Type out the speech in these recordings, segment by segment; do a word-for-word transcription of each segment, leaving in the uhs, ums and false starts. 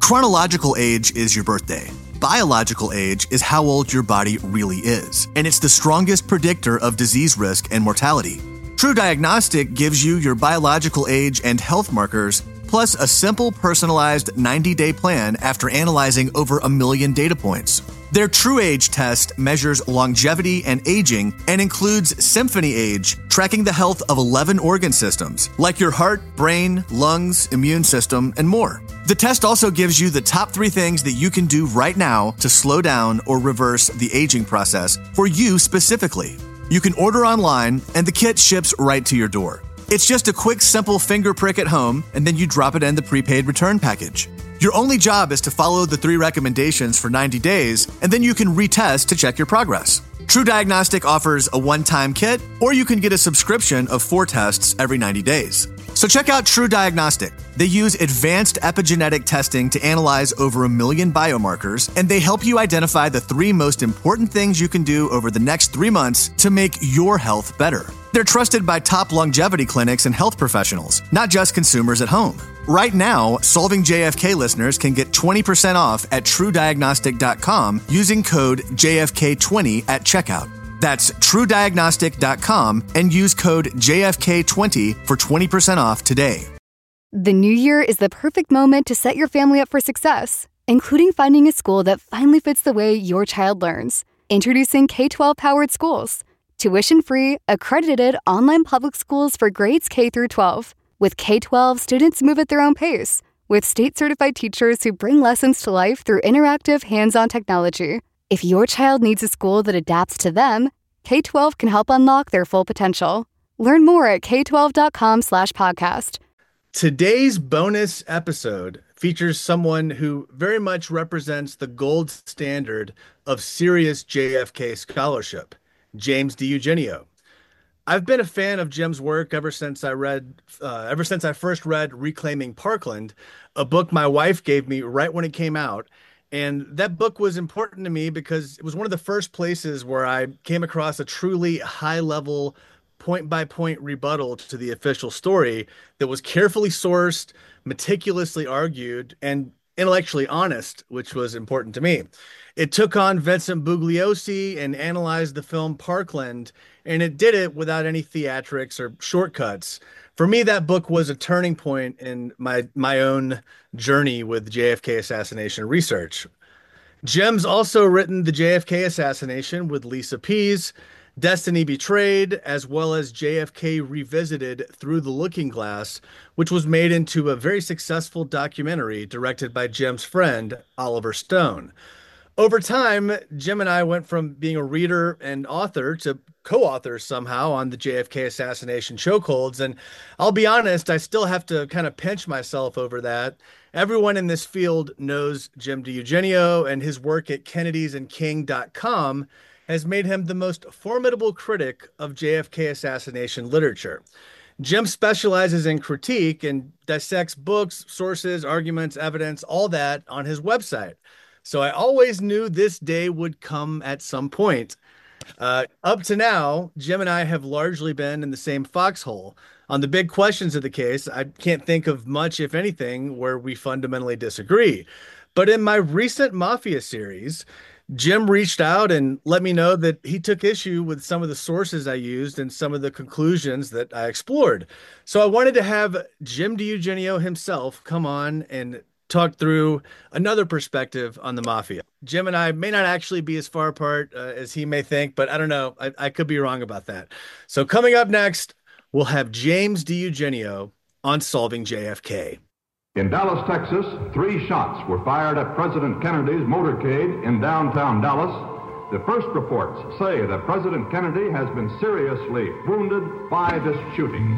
Chronological age is your birthday. Biological age is how old your body really is, and it's the strongest predictor of disease risk and mortality. True Diagnostic gives you your biological age and health markers, plus a simple personalized ninety-day plan after analyzing over a million data points. Their True Age test measures longevity and aging and includes Symphony Age, tracking the health of eleven organ systems, like your heart, brain, lungs, immune system, and more. The test also gives you the top three things that you can do right now to slow down or reverse the aging process for you specifically. You can order online, and the kit ships right to your door. It's just a quick, simple finger prick at home, and then you drop it in the prepaid return package. Your only job is to follow the three recommendations for ninety days, and then you can retest to check your progress. True Diagnostic offers a one-time kit, or you can get a subscription of four tests every ninety days. So check out True Diagnostic. They use advanced epigenetic testing to analyze over a million biomarkers, and they help you identify the three most important things you can do over the next three months to make your health better. They're trusted by top longevity clinics and health professionals, not just consumers at home. Right now, Solving J F K listeners can get twenty percent off at true diagnostic dot com using code J F K twenty at checkout. That's true diagnostic dot com and use code J F K twenty for twenty percent off today. The new year is the perfect moment to set your family up for success, including finding a school that finally fits the way your child learns. Introducing K twelve Powered Schools. Tuition-free, accredited online public schools for grades K through twelve. With K twelve, students move at their own pace, with state-certified teachers who bring lessons to life through interactive, hands-on technology. If your child needs a school that adapts to them, K twelve can help unlock their full potential. Learn more at k twelve dot com slash podcast. Today's bonus episode features someone who very much represents the gold standard of serious J F K scholarship, James DiEugenio. I've been a fan of Jim's work ever since I read, uh, ever since I first read Reclaiming Parkland, a book my wife gave me right when it came out. And that book was important to me because it was one of the first places where I came across a truly high-level, point-by-point rebuttal to the official story that was carefully sourced, meticulously argued, and intellectually honest, which was important to me. It took on Vincent Bugliosi and analyzed the film Parkland, and it did it without any theatrics or shortcuts. For me, that book was a turning point in my, my own journey with J F K assassination research. Jim's also written The J F K Assassination with Lisa Pease, Destiny Betrayed, as well as J F K Revisited Through the Looking Glass, which was made into a very successful documentary directed by Jim's friend, Oliver Stone. Over time, Jim and I went from being a reader and author to co-authors somehow on the J F K assassination chokeholds. And I'll be honest, I still have to kind of pinch myself over that. Everyone in this field knows Jim DiEugenio, and his work at kennedys and king dot com has made him the most formidable critic of J F K assassination literature. Jim specializes in critique and dissects books, sources, arguments, evidence, all that on his website. So I always knew this day would come at some point. Uh, up to now, Jim and I have largely been in the same foxhole. On the big questions of the case, I can't think of much, if anything, where we fundamentally disagree. But in my recent Mafia series, Jim reached out and let me know that he took issue with some of the sources I used and some of the conclusions that I explored. So I wanted to have Jim DiEugenio himself come on and talk through another perspective on the Mafia. Jim and I may not actually be as far apart uh, as he may think, but I don't know. I, I could be wrong about that. So coming up next, we'll have James DiEugenio on Solving J F K. In Dallas, Texas, three shots were fired at President Kennedy's motorcade in downtown Dallas. The first reports say that President Kennedy has been seriously wounded by this shooting.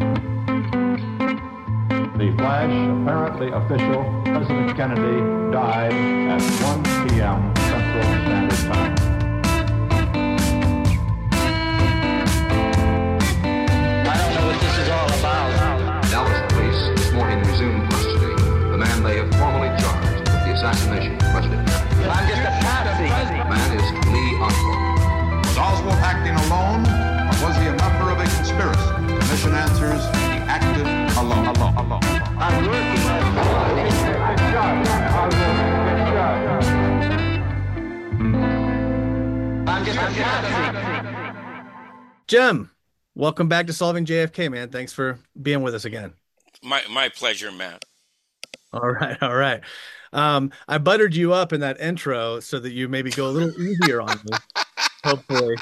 The flash, apparently official, President Kennedy died at one p.m. Central Standard Time. I don't know what this is all about. Dallas police this morning resumed custody the man they have formally charged with the assassination of President Kennedy. I'm just a patsy. The man is Lee Oswald. Was Oswald acting alone, or was he a member of a conspiracy? Commission answers, he acted alone. Alone. Alone. I'm working on it. Jim, welcome back to Solving J F K, man. Thanks for being with us again. My my pleasure, Matt. All right, all right. Um, I buttered you up in that intro so that you maybe go a little easier on me, hopefully.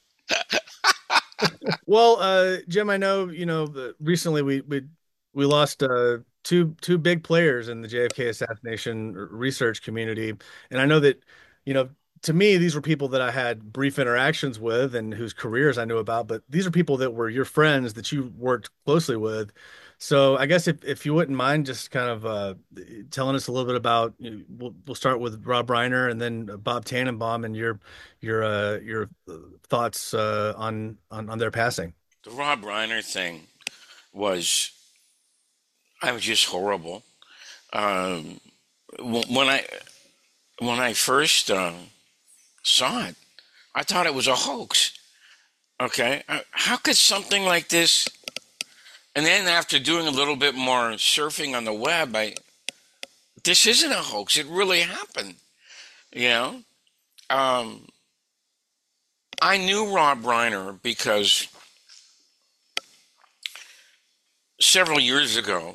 Well, uh, Jim, I know, you know, the- recently we we we lost uh two two big players in the J F K assassination r- research community, and I know that, you know, to me these were people that I had brief interactions with and whose careers I knew about, but these are people that were your friends that you worked closely with. So I guess if if you wouldn't mind just kind of uh telling us a little bit about, you know, we'll we'll start with Rob Reiner and then Bob Tannenbaum and your your uh your uh, thoughts uh on on on their passing. The Rob Reiner thing was, I was just horrible. Um, wh- when I when I first uh, saw it, I thought it was a hoax. Okay, Uh, how could something like this? And then after doing a little bit more surfing on the web, I this isn't a hoax. It really happened. You know, um, I knew Rob Reiner because several years ago,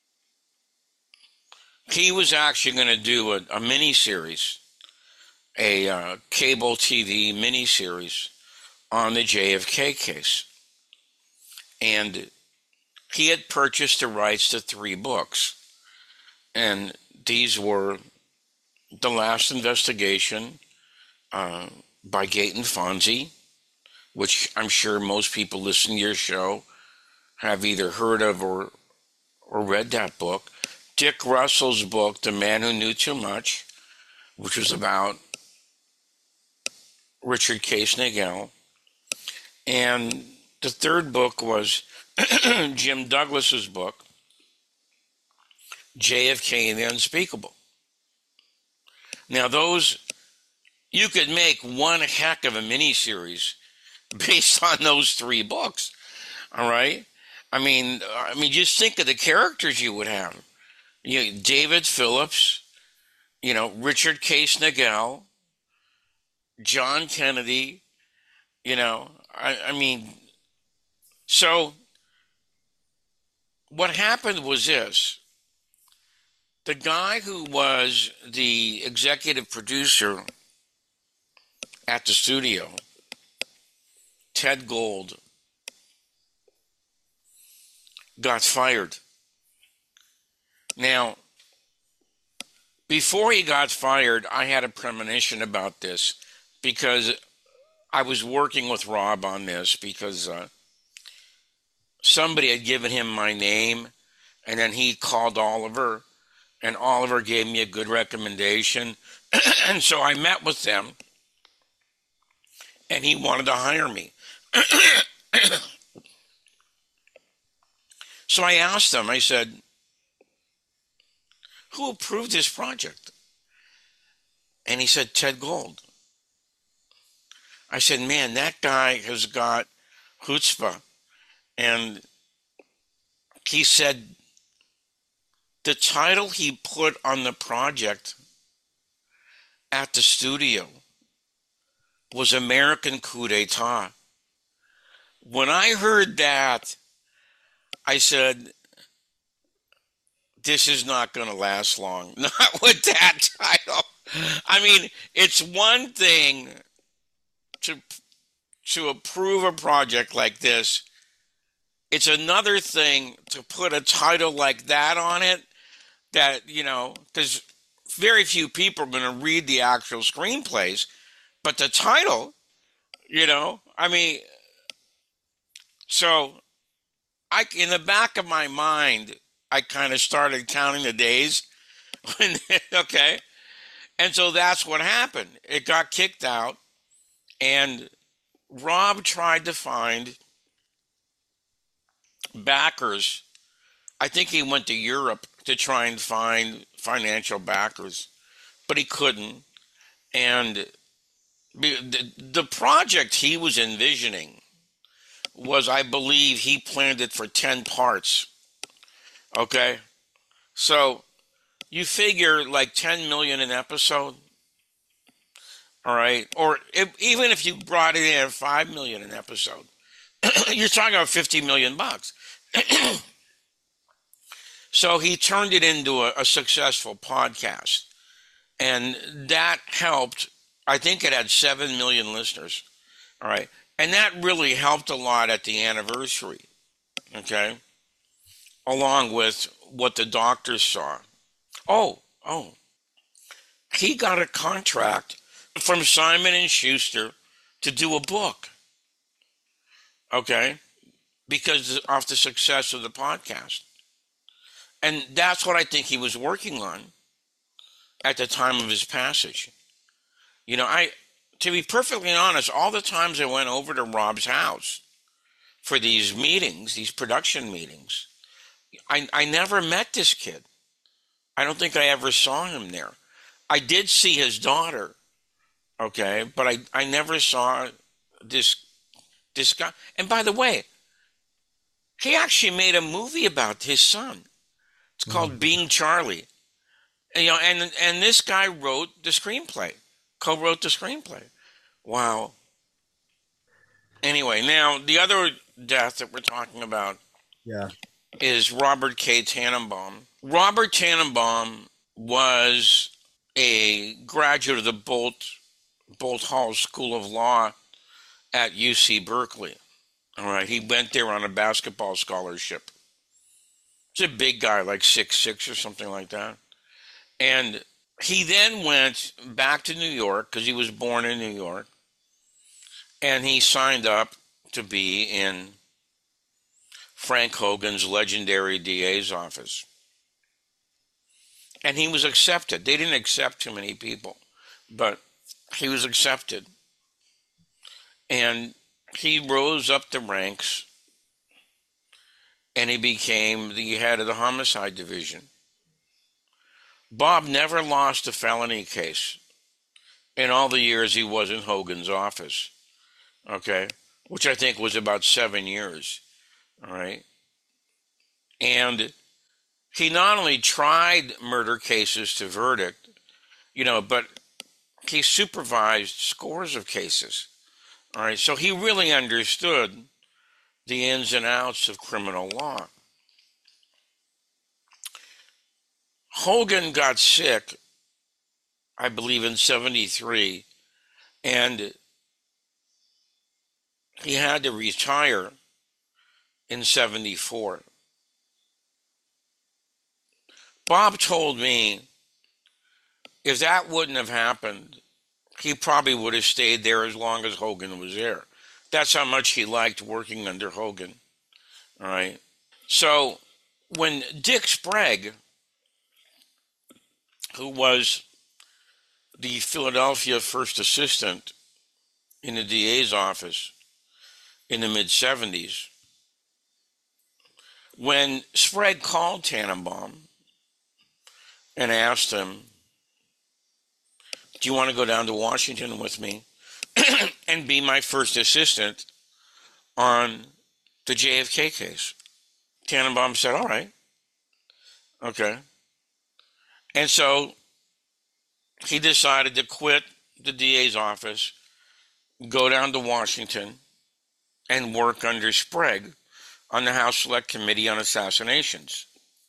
he was actually going to do a, a mini series, a uh, cable T V mini series on the J F K case. And he had purchased the rights to three books. And these were The Last Investigation uh, by Gaten Fonzie, which I'm sure most people listening to your show have either heard of or or read that book. Dick Russell's book, The Man Who Knew Too Much, which was about Richard Case Nagel. And the third book was Jim Douglas's book, J F K and the Unspeakable. Now those, you could make one heck of a miniseries based on those three books, all right? I mean, I mean, just think of the characters you would have. You know, David Phillips, you know, Richard Case Nagel, John Kennedy, you know, I, I mean, so what happened was this. The guy who was the executive producer at the studio, Ted Gold, got fired. Now, before he got fired, I had a premonition about this because I was working with Rob on this because uh, somebody had given him my name, and then he called Oliver, and Oliver gave me a good recommendation. And so I met with them, and he wanted to hire me. So I asked them, I said, who approved this project? And he said, Ted Gold. I said, man, that guy has got chutzpah. And he said, the title he put on the project at the studio was American Coup d'etat. When I heard that, I said, this is not going to last long. Not with that title. I mean, it's one thing to to approve a project like this. It's another thing to put a title like that on it that, you know, because very few people are going to read the actual screenplays, but the title, you know, I mean, so I, in the back of my mind, I kind of started counting the days. When, okay. And so that's what happened. It got kicked out, and Rob tried to find backers. I think he went to Europe to try and find financial backers, but he couldn't. And the, the project he was envisioning was, I believe, he planned it for ten parts. Okay? So you figure like ten million an episode. All right? Or if, even if you brought it in at five million an episode, You're talking about fifty million bucks. So he turned it into a, a successful podcast. And that helped. I think it had seven million listeners. All right. And that really helped a lot at the anniversary. Okay. Along with what the doctors saw. Oh, oh. He got a contract from Simon and Schuster to do a book. Okay. Because of the success of the podcast. And that's what I think he was working on at the time of his passage. You know, I, to be perfectly honest, all the times I went over to Rob's house for these meetings, these production meetings, I, I never met this kid. I don't think I ever saw him there. I did see his daughter, okay, but I, I never saw this, this guy. And by the way, he actually made a movie about his son. It's called mm-hmm. Being Charlie. And, you know, and and this guy wrote the screenplay, co-wrote the screenplay. Wow. Anyway, now the other death that we're talking about yeah. is Robert K. Tannenbaum. Robert Tannenbaum was a graduate of the Bolt, Bolt Hall School of Law at U C Berkeley. All right, he went there on a basketball scholarship. He's a big guy, like six six or something like that. And he then went back to New York because he was born in New York. And he signed up to be in Frank Hogan's legendary D A's office. And he was accepted. They didn't accept too many people, but he was accepted. And he rose up the ranks, and he became the head of the homicide division. Bob never lost a felony case in all the years he was in Hogan's office, okay, which I think was about seven years, all right? And he not only tried murder cases to verdict, you know, but he supervised scores of cases, all right? So he really understood the ins and outs of criminal law. Hogan got sick, I believe, in seventy-three, and he had to retire in seventy-four. Bob told me if that wouldn't have happened, he probably would have stayed there as long as Hogan was there. That's how much he liked working under Hogan. All right. So when Dick Sprague, who was the Philadelphia first assistant in the D A's office in the mid-seventies, when Sprague called Tannenbaum and asked him, do you want to go down to Washington with me and be my first assistant on the J F K case? Tannenbaum said, all right. Okay. And so he decided to quit the D A's office, go down to Washington, and work under Sprague on the House Select Committee on Assassinations.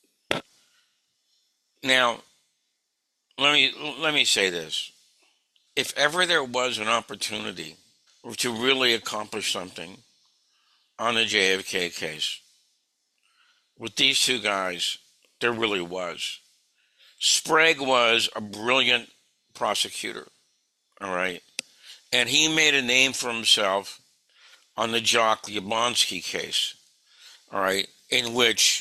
Now, let me let me say this. If ever there was an opportunity to really accomplish something on the J F K case, with these two guys, there really was. Sprague was a brilliant prosecutor, all right? And he made a name for himself on the Jock Yablonsky case, all right, in which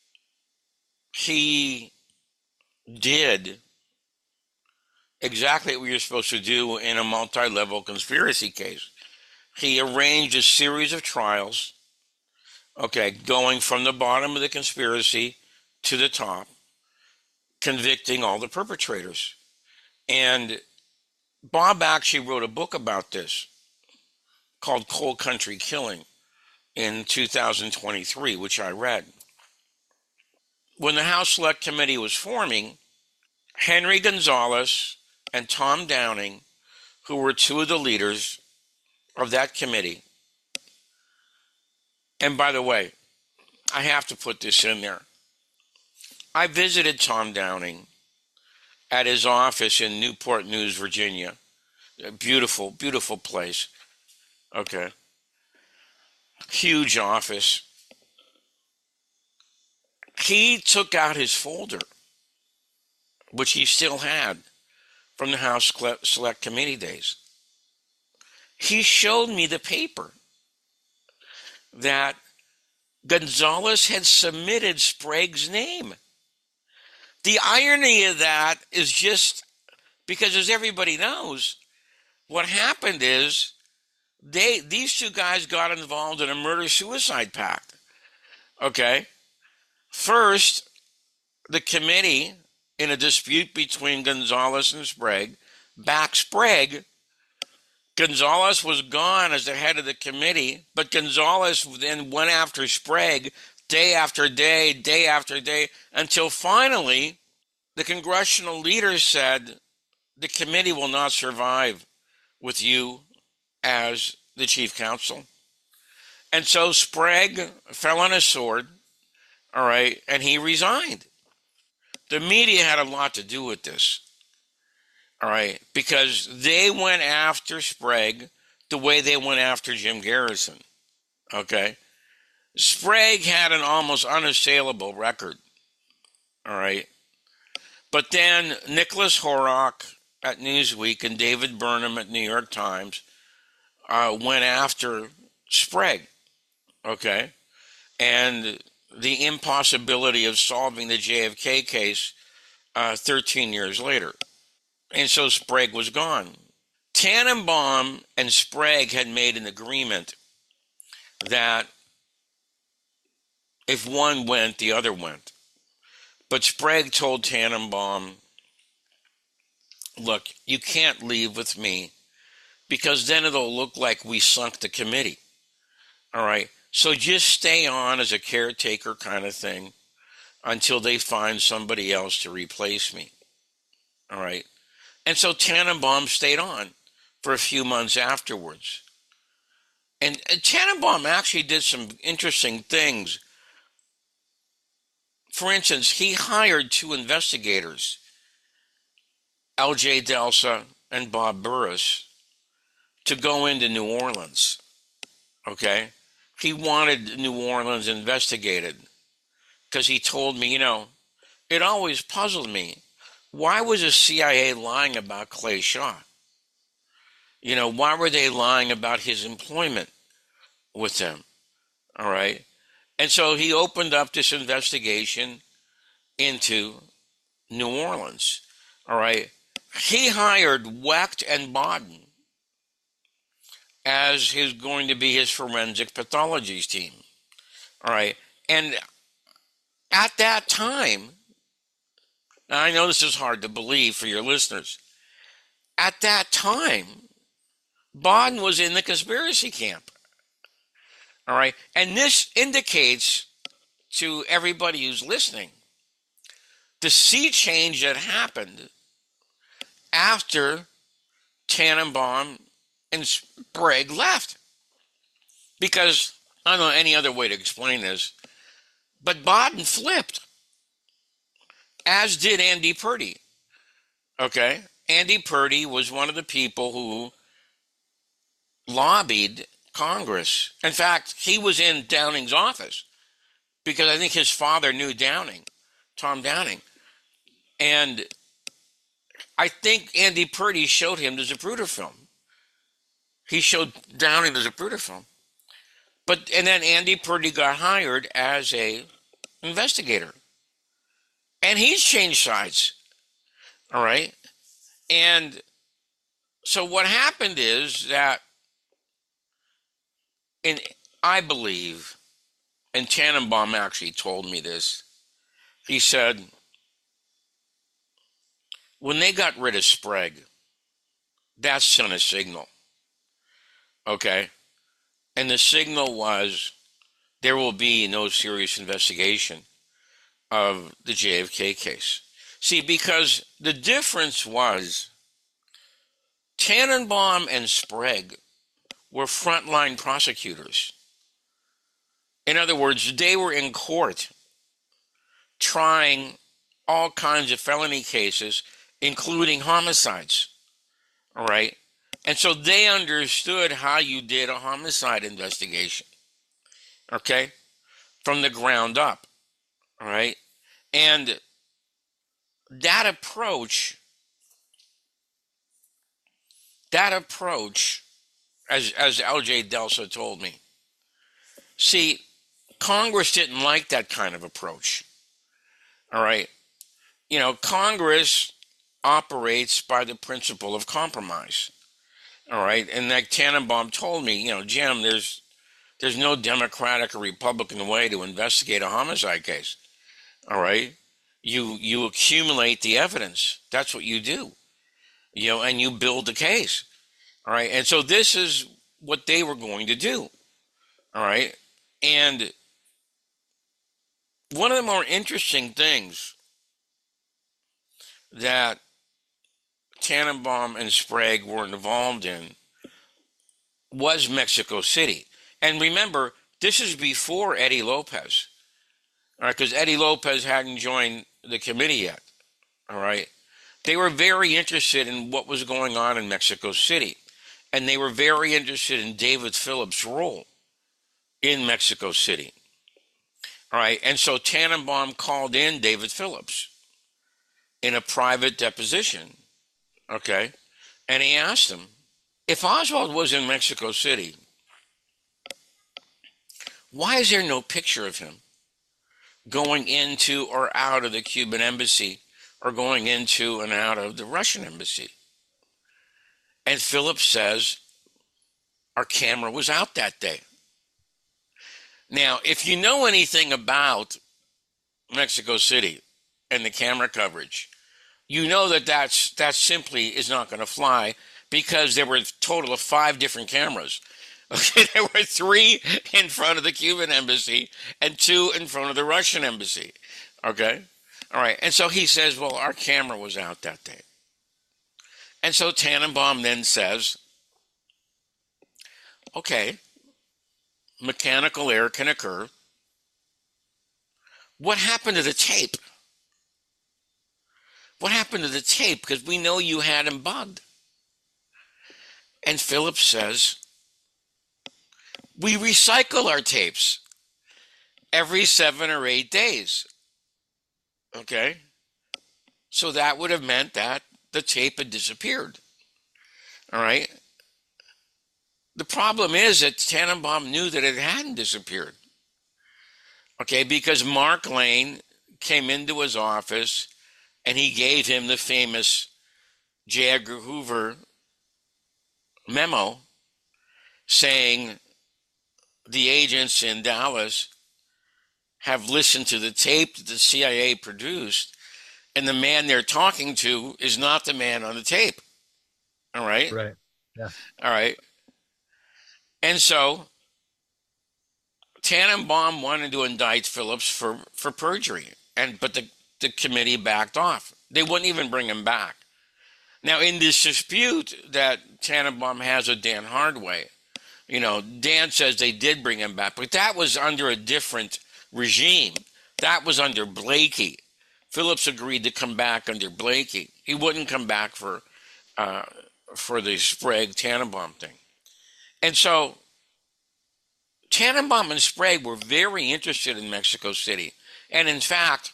he did exactly what you're supposed to do in a multi-level conspiracy case. He arranged a series of trials, okay, going from the bottom of the conspiracy to the top, convicting all the perpetrators. And Bob actually wrote a book about this called Cold Country Killing in two thousand twenty-three, which I read. When the House Select Committee was forming, Henry Gonzalez and Tom Downing, who were two of the leaders of that committee, And by the way, I have to put this in there. I visited Tom Downing at his office in Newport News, Virginia. A beautiful, beautiful place. Okay. Huge office. He took out his folder, which he still had from the House Select Committee days. He showed me the paper that Gonzales had submitted Sprague's name. The irony of that is just because, as everybody knows, what happened is they these two guys got involved in a murder-suicide pact. Okay? First, the committee, in a dispute between Gonzales and Sprague, backed Sprague. Gonzales was gone as the head of the committee, but Gonzales then went after Sprague day after day, day after day, until finally the congressional leader said, the committee will not survive with you as the chief counsel. And so Sprague fell on his sword, all right, and he resigned. The media had a lot to do with this. All right, because they went after Sprague the way they went after Jim Garrison. Okay, Sprague had an almost unassailable record. All right, but then Nicholas Horrock at Newsweek and David Burnham at New York Times uh, went after Sprague. Okay, and the impossibility of solving the J F K case uh, thirteen years later. And so Sprague was gone. Tannenbaum and Sprague had made an agreement that if one went, the other went. But Sprague told Tannenbaum, look, you can't leave with me because then it'll look like we sunk the committee. All right. So just stay on as a caretaker kind of thing until they find somebody else to replace me. All right. And so Tannenbaum stayed on for a few months afterwards. And, and Tannenbaum actually did some interesting things. For instance, he hired two investigators, L J Delsa and Bob Burris, to go into New Orleans. Okay? He wanted New Orleans investigated because he told me, you know, it always puzzled me. Why was the C I A lying about Clay Shaw? You know, why were they lying about his employment with them? All right. And so he opened up this investigation into New Orleans. All right. He hired Wecht and Bodden as his going to be his forensic pathologies team. All right. And at that time, now, I know this is hard to believe for your listeners. At that time, Bodden was in the conspiracy camp. All right. And this indicates to everybody who's listening the sea change that happened after Tannenbaum and Sprague left. Because I don't know any other way to explain this, but Bodden flipped. As did Andy Purdy. Okay? Andy Purdy was one of the people who lobbied Congress. In fact, he was in Downing's office because I think his father knew Downing, Tom Downing. And I think Andy Purdy showed him the Zapruder film. He showed Downing the Zapruder film. But, and then Andy Purdy got hired as a investigator. And he's changed sides, all right? And so what happened is that, and I believe, and Tannenbaum actually told me this, he said, when they got rid of Sprague, that sent a signal, okay? And the signal was there will be no serious investigation of the J F K case. See, because the difference was Tannenbaum and Sprague were frontline prosecutors. In other words, they were in court trying all kinds of felony cases, including homicides. All right? And so they understood how you did a homicide investigation. Okay? From the ground up. All right? And that approach, that approach, as, as L J Delsa told me, see, Congress didn't like that kind of approach. All right? You know, Congress operates by the principle of compromise. All right? And like Tannenbaum told me, you know, Jim, there's there's no Democratic or Republican way to investigate a homicide case. All right? You you accumulate the evidence. That's what you do. You know, and you build the case. All right? And so this is what they were going to do. All right? And one of the more interesting things that Tannenbaum and Sprague were involved in was Mexico City. And remember, this is before Eddie Lopez, all right, because Eddie Lopez hadn't joined the committee yet, all right? They were very interested in what was going on in Mexico City, and they were very interested in David Phillips' role in Mexico City, all right? And so Tannenbaum called in David Phillips in a private deposition, okay? And he asked him, if Oswald was in Mexico City, why is there no picture of him going into or out of the Cuban embassy or going into and out of the Russian embassy? And Phillips says, our camera was out that day. Now, if you know anything about Mexico City and the camera coverage, you know that that's, that simply is not going to fly, because there were a total of five different cameras. Okay, there were three in front of the Cuban embassy and two in front of the Russian embassy. Okay? All right. And so he says, well, our camera was out that day. And so Tannenbaum then says, okay, mechanical error can occur. What happened to the tape? What happened to the tape? Because we know you had him bugged. And Phillips says, we recycle our tapes every seven or eight days. Okay? So that would have meant that the tape had disappeared. All right? The problem is that Tannenbaum knew that it hadn't disappeared. Okay? Because Mark Lane came into his office and he gave him the famous J. Edgar Hoover memo saying the agents in Dallas have listened to the tape that the C I A produced, and the man they're talking to is not the man on the tape. All right? Right. Yeah. All right. And so Tannenbaum wanted to indict Phillips for, for perjury, and but the, the committee backed off. They wouldn't even bring him back. Now, in this dispute that Tannenbaum has with Dan Hardway, you know, Dan says they did bring him back, but that was under a different regime. That was under Blakey. Phillips agreed to come back under Blakey. He wouldn't come back for uh, for the Sprague Tannenbaum thing. And so Tannenbaum and Sprague were very interested in Mexico City. And in fact,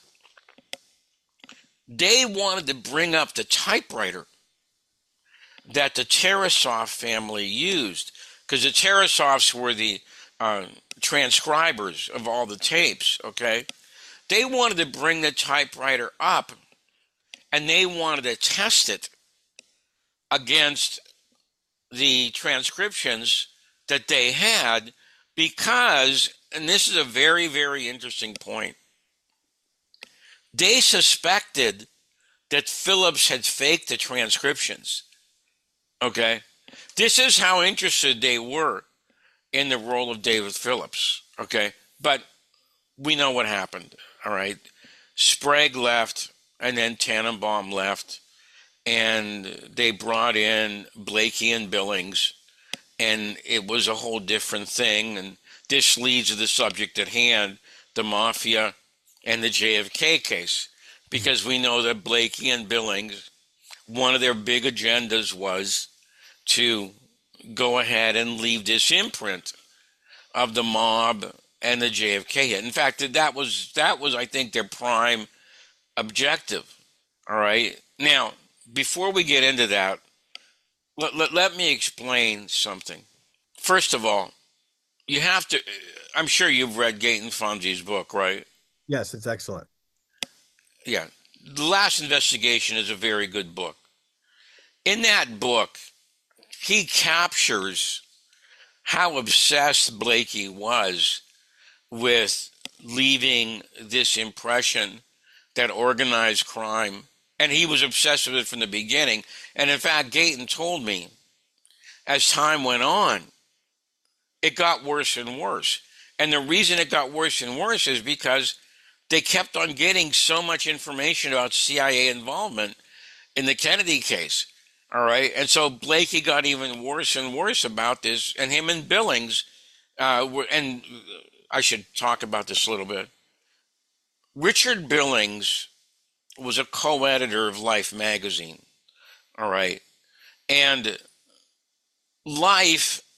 they wanted to bring up the typewriter that the Tarasov family used, because the Tarasovs were the uh, transcribers of all the tapes, okay? They wanted to bring the typewriter up, and they wanted to test it against the transcriptions that they had, because, and this is a very, very interesting point, they suspected that Phillips had faked the transcriptions. Okay? This is how interested they were in the role of David Phillips. Okay? But we know what happened. All right? Sprague left, and then Tannenbaum left, and they brought in Blakey and Billings, and it was a whole different thing, and this leads to the subject at hand, the mafia and the J F K case, because we know that Blakey and Billings, one of their big agendas was to go ahead and leave this imprint of the mob and the J F K hit. In fact, that was, that was, I think, their prime objective. All right. Now, before we get into that, let, let, let me explain something. First of all, you have to, I'm sure you've read Gayton Funzy's book, right? Yes, it's excellent. Yeah. The Last Investigation is a very good book. In that book, he captures how obsessed Blakey was with leaving this impression that organized crime, and he was obsessed with it from the beginning. And in fact, Gayton told me, as time went on, it got worse and worse. And the reason it got worse and worse is because they kept on getting so much information about C I A involvement in the Kennedy case. All right. And so Blakey got even worse and worse about this, and him and Billings, uh, were, and I should talk about this a little bit. Richard Billings was a co-editor of Life magazine. All right. And Life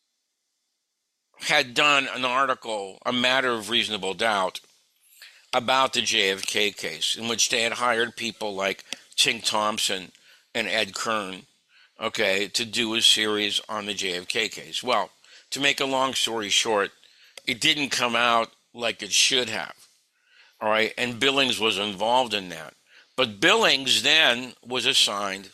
had done an article, A Matter of Reasonable Doubt, about the J F K case, in which they had hired people like Tink Thompson and Ed Kern, okay, to do a series on the J F K case. Well, to make a long story short, it didn't come out like it should have, all right, and Billings was involved in that. But Billings then was assigned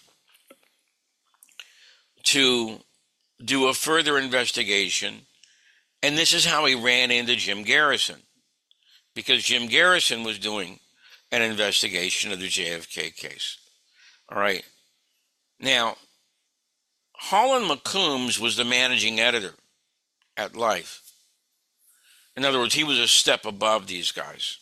to do a further investigation, and this is how he ran into Jim Garrison, because Jim Garrison was doing an investigation of the J F K case. All right. Now, Holland McCombs was the managing editor at Life. In other words, he was a step above these guys.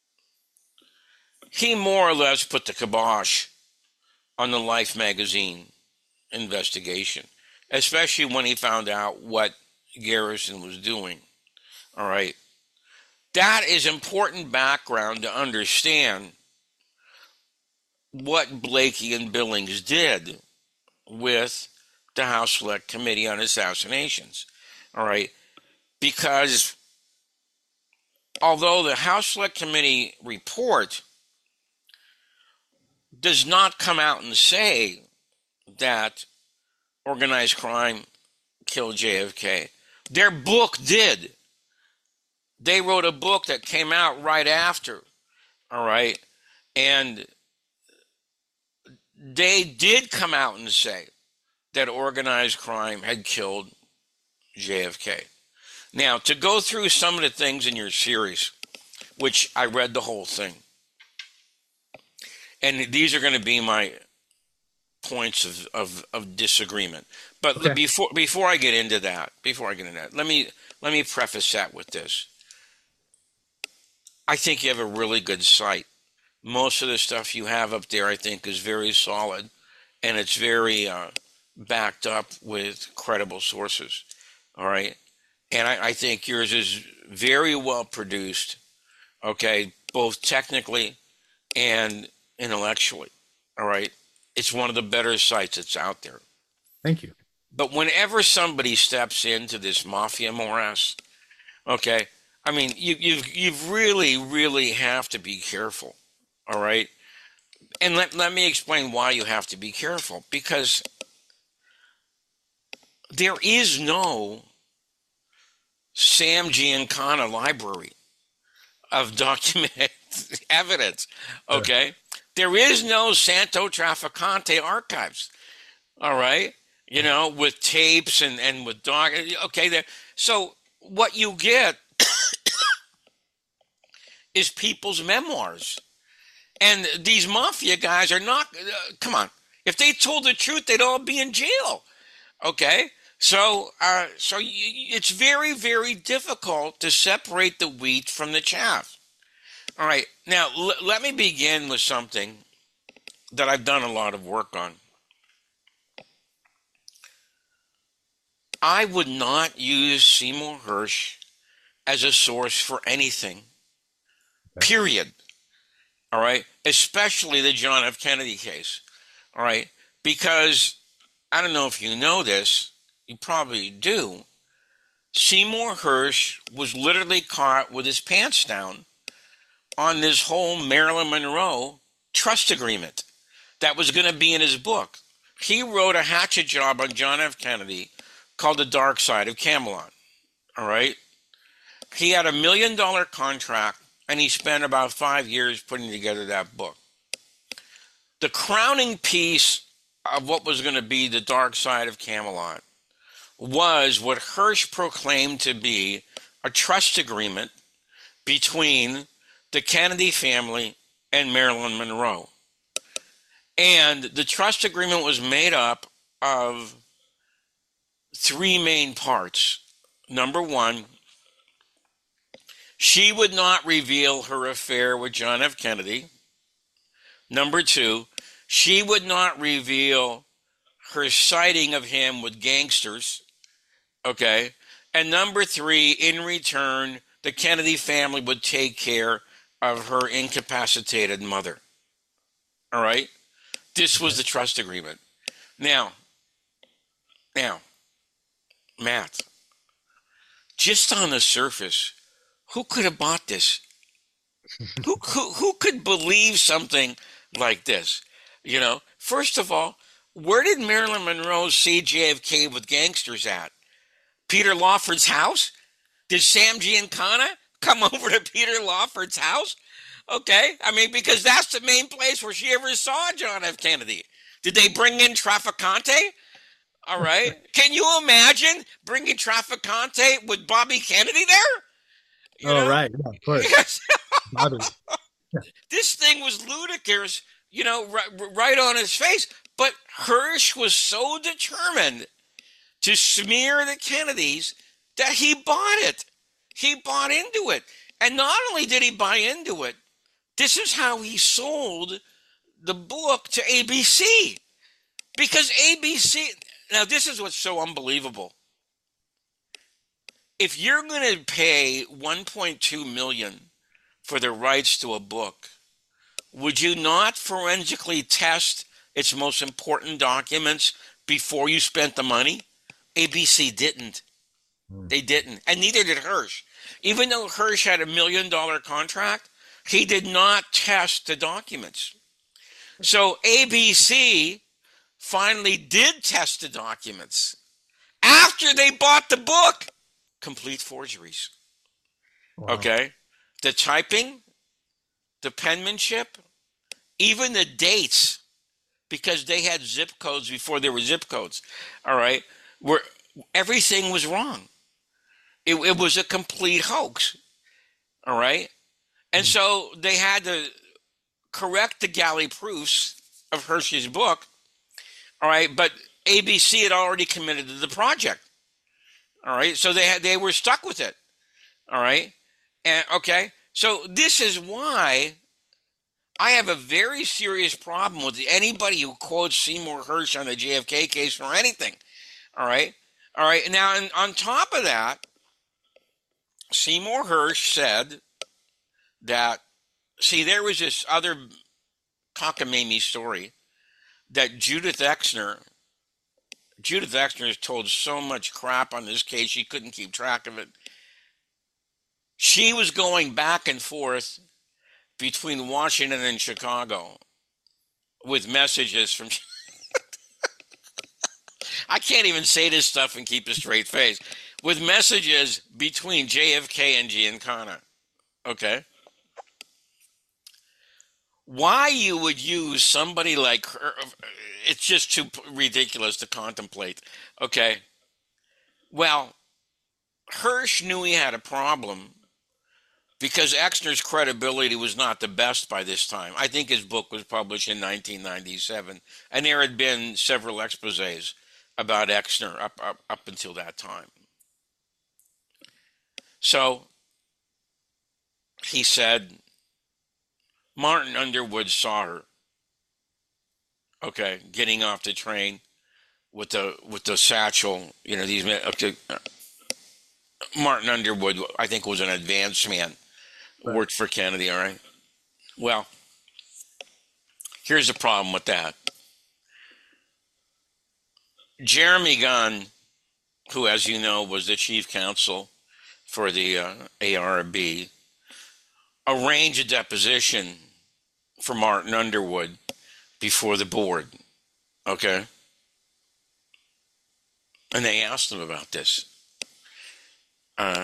He more or less put the kibosh on the Life magazine investigation, especially when he found out what Garrison was doing. All right. That is important background to understand what Blakey and Billings did with the House Select Committee on Assassinations. All right. Because although the House Select Committee report does not come out and say that organized crime killed J F K, their book did. They wrote a book that came out right after, all right? And they did come out and say that organized crime had killed J F K. Now, to go through some of the things in your series, which I read the whole thing, and these are going to be my points of, of, of disagreement. But okay. before before I get into that, before I get into that, let me let me preface that with this. I think you have a really good site. Most of the stuff you have up there, I think, is very solid, and it's very uh, backed up with credible sources. All right, and I, I think yours is very well produced. Okay, both technically and intellectually. All right, it's one of the better sites that's out there. Thank you. But whenever somebody steps into this mafia morass, okay, I mean, you you you really, really have to be careful, all right? And let, let me explain why you have to be careful. Because there is no Sam Giancana library of documented evidence, okay? Sure. There is no Santo Trafficante archives, all right? You know, with tapes and, and with dog, okay, there. So what you get is people's memoirs. And these mafia guys are not, uh, come on, if they told the truth, they'd all be in jail. Okay? So, uh, so y- it's very, very difficult to separate the wheat from the chaff. All right. Now, l- let me begin with something that I've done a lot of work on. I would not use Seymour Hersh as a source for anything, period. All right? Especially the John F. Kennedy case. All right? Because I don't know if you know this, you probably do. Seymour Hersh was literally caught with his pants down on this whole Marilyn Monroe trust agreement that was going to be in his book. He wrote a hatchet job on John F. Kennedy called The Dark Side of Camelot. All right? He had a million dollar contract, and he spent about five years putting together that book. The crowning piece of what was going to be The Dark Side of Camelot was what Hersh proclaimed to be a trust agreement between the Kennedy family and Marilyn Monroe. And the trust agreement was made up of three main parts. Number one, she would not reveal her affair with John F. Kennedy. Number two, she would not reveal her sighting of him with gangsters. Okay. And number three, in return, the Kennedy family would take care of her incapacitated mother. All right. This was the trust agreement. Now, now, Matt, just on the surface, who could have bought this? who, who, who could believe something like this? You know, first of all, where did Marilyn Monroe see J F K with gangsters at? Peter Lawford's house? Did Sam Giancana come over to Peter Lawford's house? Okay, I mean, because that's the main place where she ever saw John F. Kennedy. Did they bring in Trafficante? All right. Can you imagine bringing Trafficante with Bobby Kennedy there? You oh, know? right. Yeah, of course. Yes. This thing was ludicrous, you know, right, right on his face. But Hersh was so determined to smear the Kennedys that he bought it. He bought into it. And not only did he buy into it, this is how he sold the book to A B C. Because A B C, now this is what's so unbelievable. If you're going to pay one point two million dollars for the rights to a book, would you not forensically test its most important documents before you spent the money? A B C didn't. Hmm. They didn't. And neither did Hersh. Even though Hersh had a million dollar contract, he did not test the documents. So A B C finally did test the documents after they bought the book. Complete forgeries. Wow. Okay? The typing, the penmanship, even the dates, because they had zip codes before there were zip codes, all right, where everything was wrong. It, it was a complete hoax, all right? And so they had to correct the galley proofs of Hershey's book, all right, but A B C had already committed to the project, all right? So they had, they were stuck with it, all right? And okay, so this is why I have a very serious problem with anybody who quotes Seymour Hersh on the J F K case or anything, all right? All right, now on, on top of that, Seymour Hersh said that, see, there was this other cockamamie story that Judith Exner, Judith Exner has told so much crap on this case, she couldn't keep track of it. She was going back and forth between Washington and Chicago with messages from... I can't even say this stuff and keep a straight face. With messages between J F K and Giancana. Okay? Why you would use somebody like her, it's just too ridiculous to contemplate. Okay? Well, Hersh knew he had a problem because Exner's credibility was not the best by this time. I think his book was published in nineteen ninety-seven, and there had been several exposés about Exner up, up, up until that time. So he said Martin Underwood saw her, okay, getting off the train with the with the satchel, you know, these okay, Martin Underwood, I think, was an advance man, right. Worked for Kennedy, all right? Well, here's the problem with that. Jeremy Gunn, who, as you know, was the chief counsel for the uh, A R B, arranged a deposition for Martin Underwood before the board, okay? And they asked him about this. Uh,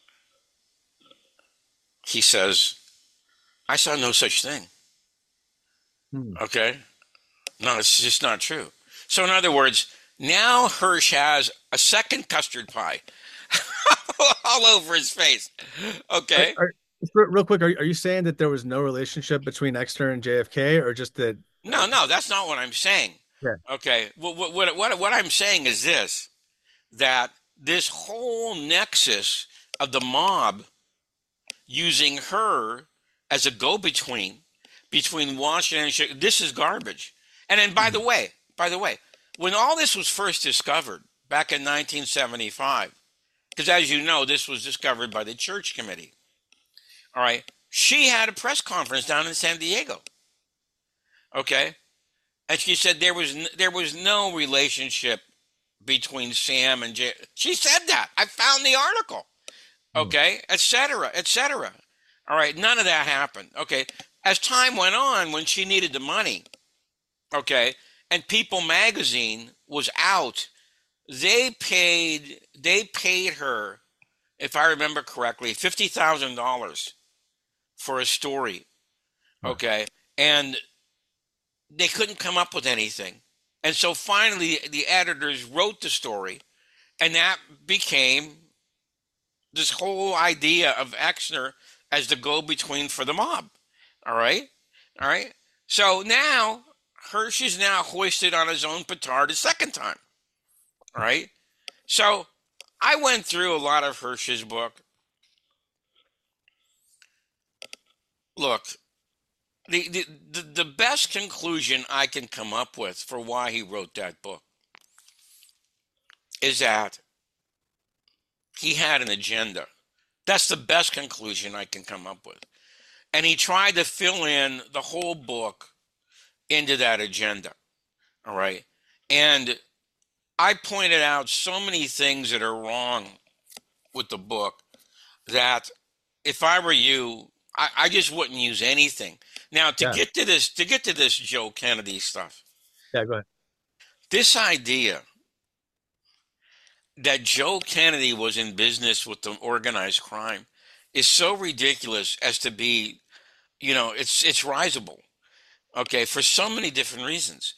he says, I saw no such thing. Hmm. Okay? No, it's just not true. So in other words, now Hersh has a second custard pie all over his face. Okay? Are, are, real quick, are, are you saying that there was no relationship between Exner and J F K, or just that? No, no, that's not what I'm saying. Yeah. Okay? What, what, what, what I'm saying is this, that this whole nexus of the mob using her as a go-between between Washington and Chicago, this is garbage. And then, by the way, by the way, when all this was first discovered back in nineteen seventy-five, because as you know, this was discovered by the Church Committee, all right, she had a press conference down in San Diego, okay? And she said there was, there was no relationship between Sam and Jay. She said that. I found the article. Okay, et cetera, et cetera. All right, none of that happened. Okay, as time went on, when she needed the money, okay, and People Magazine was out, they paid they paid her, if I remember correctly, fifty thousand dollars for a story. Okay, and they couldn't come up with anything. And so finally, the editors wrote the story, and that became this whole idea of Exner as the go-between for the mob. All right? All right? So now, Hersh is now hoisted on his own petard a second time. All right? So I went through a lot of Hersh's book. Look, The, the the the best conclusion I can come up with for why he wrote that book is that he had an agenda. That's the best conclusion I can come up with. And he tried to fill in the whole book into that agenda. All right. And I pointed out so many things that are wrong with the book that if I were you, I, I just wouldn't use anything. Now, to yeah. get to this, to get to this Joe Kennedy stuff. Yeah, go ahead. This idea that Joe Kennedy was in business with the organized crime is so ridiculous as to be, you know, it's it's risible. Okay, for so many different reasons.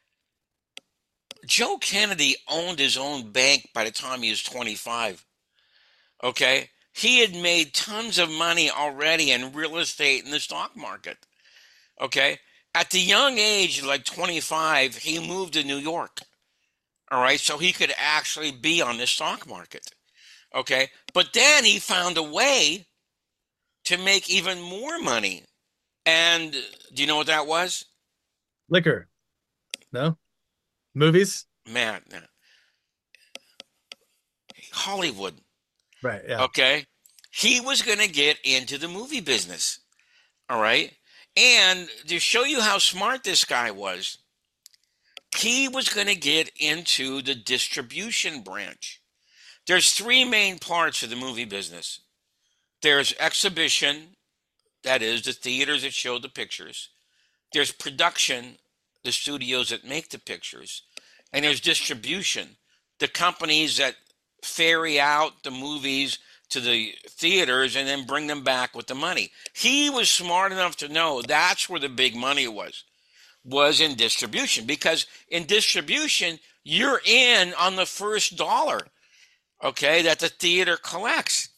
Joe Kennedy owned his own bank by the time he was twenty-five. Okay, he had made tons of money already in real estate and the stock market. Okay, at the young age, like twenty-five, he moved to New York. All right, so he could actually be on the stock market. Okay, but then he found a way to make even more money. And do you know what that was? Liquor. No? Movies? Man, Hollywood. Right, yeah. Okay, he was going to get into the movie business. All right. And to show you how smart this guy was, he was going to get into the distribution branch. There's three main parts of the movie business. There's exhibition, that is, the theaters that show the pictures. There's production, the studios that make the pictures. And there's distribution, the companies that ferry out the movies to the theaters and then bring them back with the money. He was smart enough to know that's where the big money was, was in distribution. Because in distribution, you're in on the first dollar, okay, that the theater collects.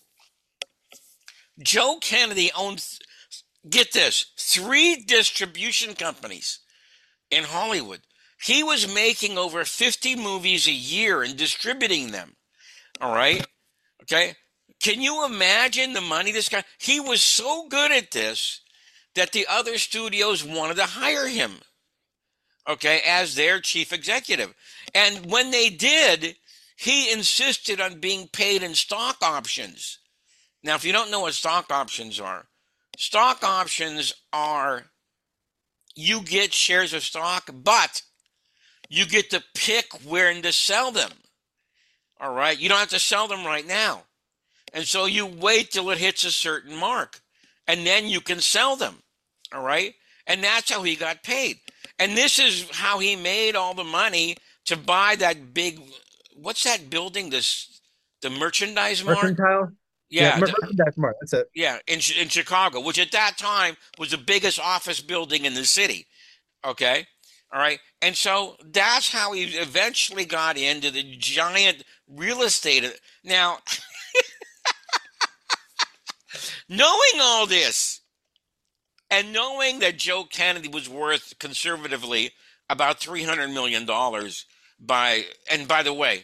Joe Kennedy owned, get this, three distribution companies in Hollywood. He was making over fifty movies a year and distributing them, all right, okay? Can you imagine the money this guy, he was so good at this that the other studios wanted to hire him, okay, as their chief executive. And when they did, he insisted on being paid in stock options. Now, if you don't know what stock options are, stock options are you get shares of stock, but you get to pick when to sell them. All right? You don't have to sell them right now. And so you wait till it hits a certain mark, and then you can sell them. All right? And that's how he got paid. And this is how he made all the money to buy that big, what's that building, this the merchandise mart? Mercantile? Yeah, yeah merchandise mart. That's it. Yeah, in in Chicago, which at that time was the biggest office building in the city. Okay? All right? And so that's how he eventually got into the giant real estate. Now, knowing all this, and knowing that Joe Kennedy was worth conservatively about three hundred million dollars by, and by the way,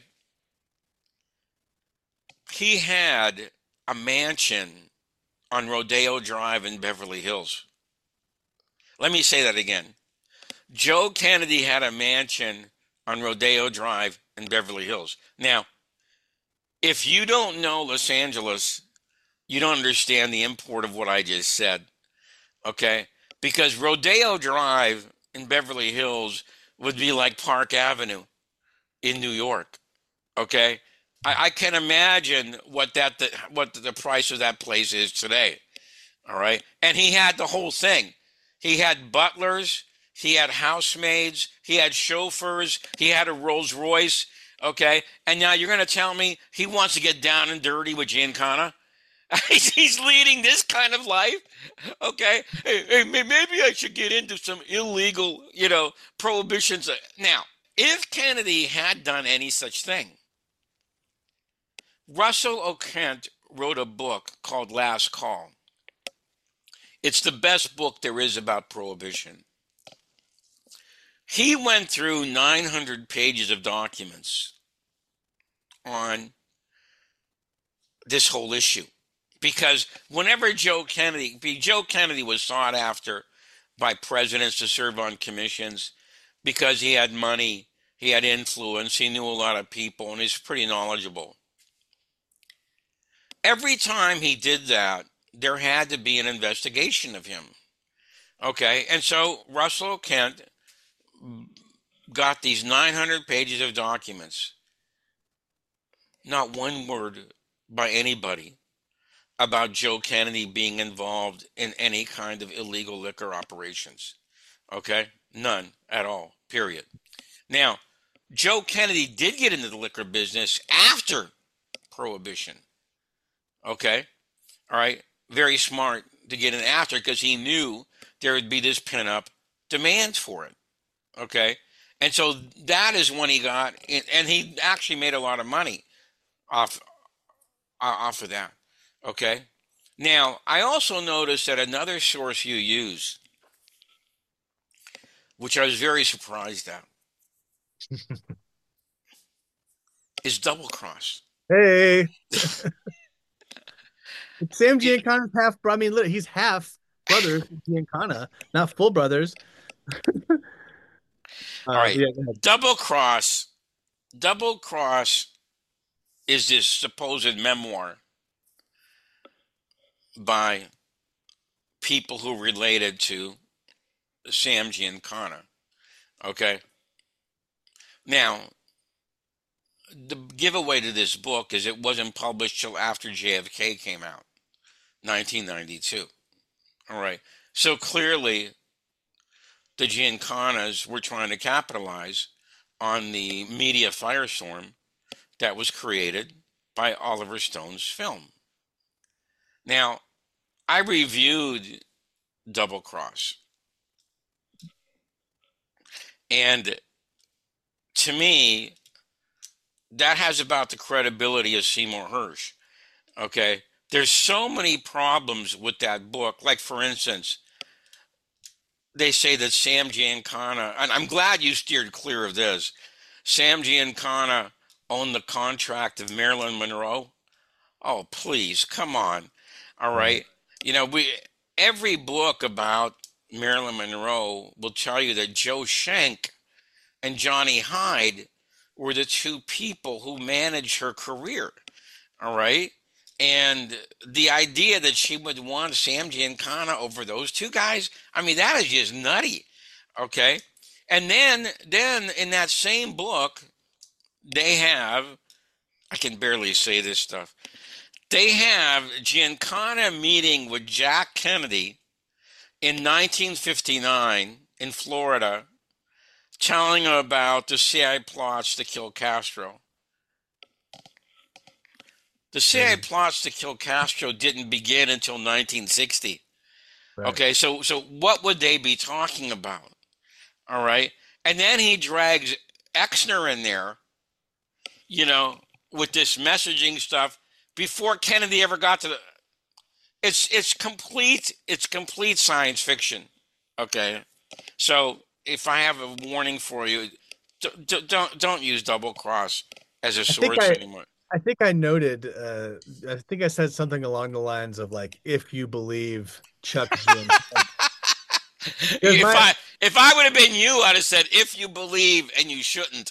he had a mansion on Rodeo Drive in Beverly Hills. Let me say that again. Joe Kennedy had a mansion on Rodeo Drive in Beverly Hills. Now, if you don't know Los Angeles, you don't understand the import of what I just said. Okay? Because Rodeo Drive in Beverly Hills would be like Park Avenue in New York. Okay? I, I can imagine what that the, what the price of that place is today. All right? And he had the whole thing. He had butlers, he had housemaids, he had chauffeurs, he had a Rolls Royce. Okay? And now you're going to tell me he wants to get down and dirty with Giancana? He's leading this kind of life. Okay. Hey, hey, maybe I should get into some illegal, you know, prohibitions. Now, if Kennedy had done any such thing, Russell O'Kent wrote a book called Last Call. It's the best book there is about prohibition. He went through nine hundred pages of documents on this whole issue. Because whenever Joe Kennedy, Joe Kennedy was sought after by presidents to serve on commissions because he had money, he had influence, he knew a lot of people, and he's pretty knowledgeable. Every time he did that, there had to be an investigation of him. Okay, and so Russell Kent got these nine hundred pages of documents. Not one word by anybody about Joe Kennedy being involved in any kind of illegal liquor operations. Okay? None at all, period. Now, Joe Kennedy did get into the liquor business after Prohibition. Okay? All right? Very smart to get in after because he knew there would be this pin-up demand for it. Okay? And so that is when he got, and he actually made a lot of money off, off of that. Okay. Now, I also noticed that another source you use, which I was very surprised at, is Double Cross. Hey. Sam Giancana's half, I mean, he's half brothers Giancana, not full brothers. uh, All right. Yeah, Double Cross. Double Cross is this supposed memoir by people who related to Sam Giancana. Okay? Now, the giveaway to this book is it wasn't published till after J F K came out, nineteen ninety-two. All right? So clearly, the Giancanas were trying to capitalize on the media firestorm that was created by Oliver Stone's film. Now, I reviewed Double Cross. And to me, that has about the credibility of Seymour Hersh. Okay? There's so many problems with that book. Like, for instance, they say that Sam Giancana, and I'm glad you steered clear of this, Sam Giancana owned the contract of Marilyn Monroe. Oh, please, come on. All right. You know, we every book about Marilyn Monroe will tell you that Joe Schenck and Johnny Hyde were the two people who managed her career. All right. And the idea that she would want Sam Giancana over those two guys, I mean, that is just nutty. Okay. And then, then in that same book, they have, I can barely say this stuff. They have Giancana meeting with Jack Kennedy in nineteen fifty-nine in Florida, telling him about the C I A plots to kill Castro. The C I A plots to kill Castro didn't begin until nineteen sixty. Right. Okay, so so what would they be talking about? All right. And then he drags Exner in there, you know, with this messaging stuff before Kennedy ever got to the it's it's complete it's complete science fiction. Okay. So if I have a warning for you, don't don't, don't use double cross as a source I, anymore. I think I noted, uh, I think I said something along the lines of like, if you believe Chuck Jim. if my, I if I would have been you, I'd have said, if you believe and you shouldn't.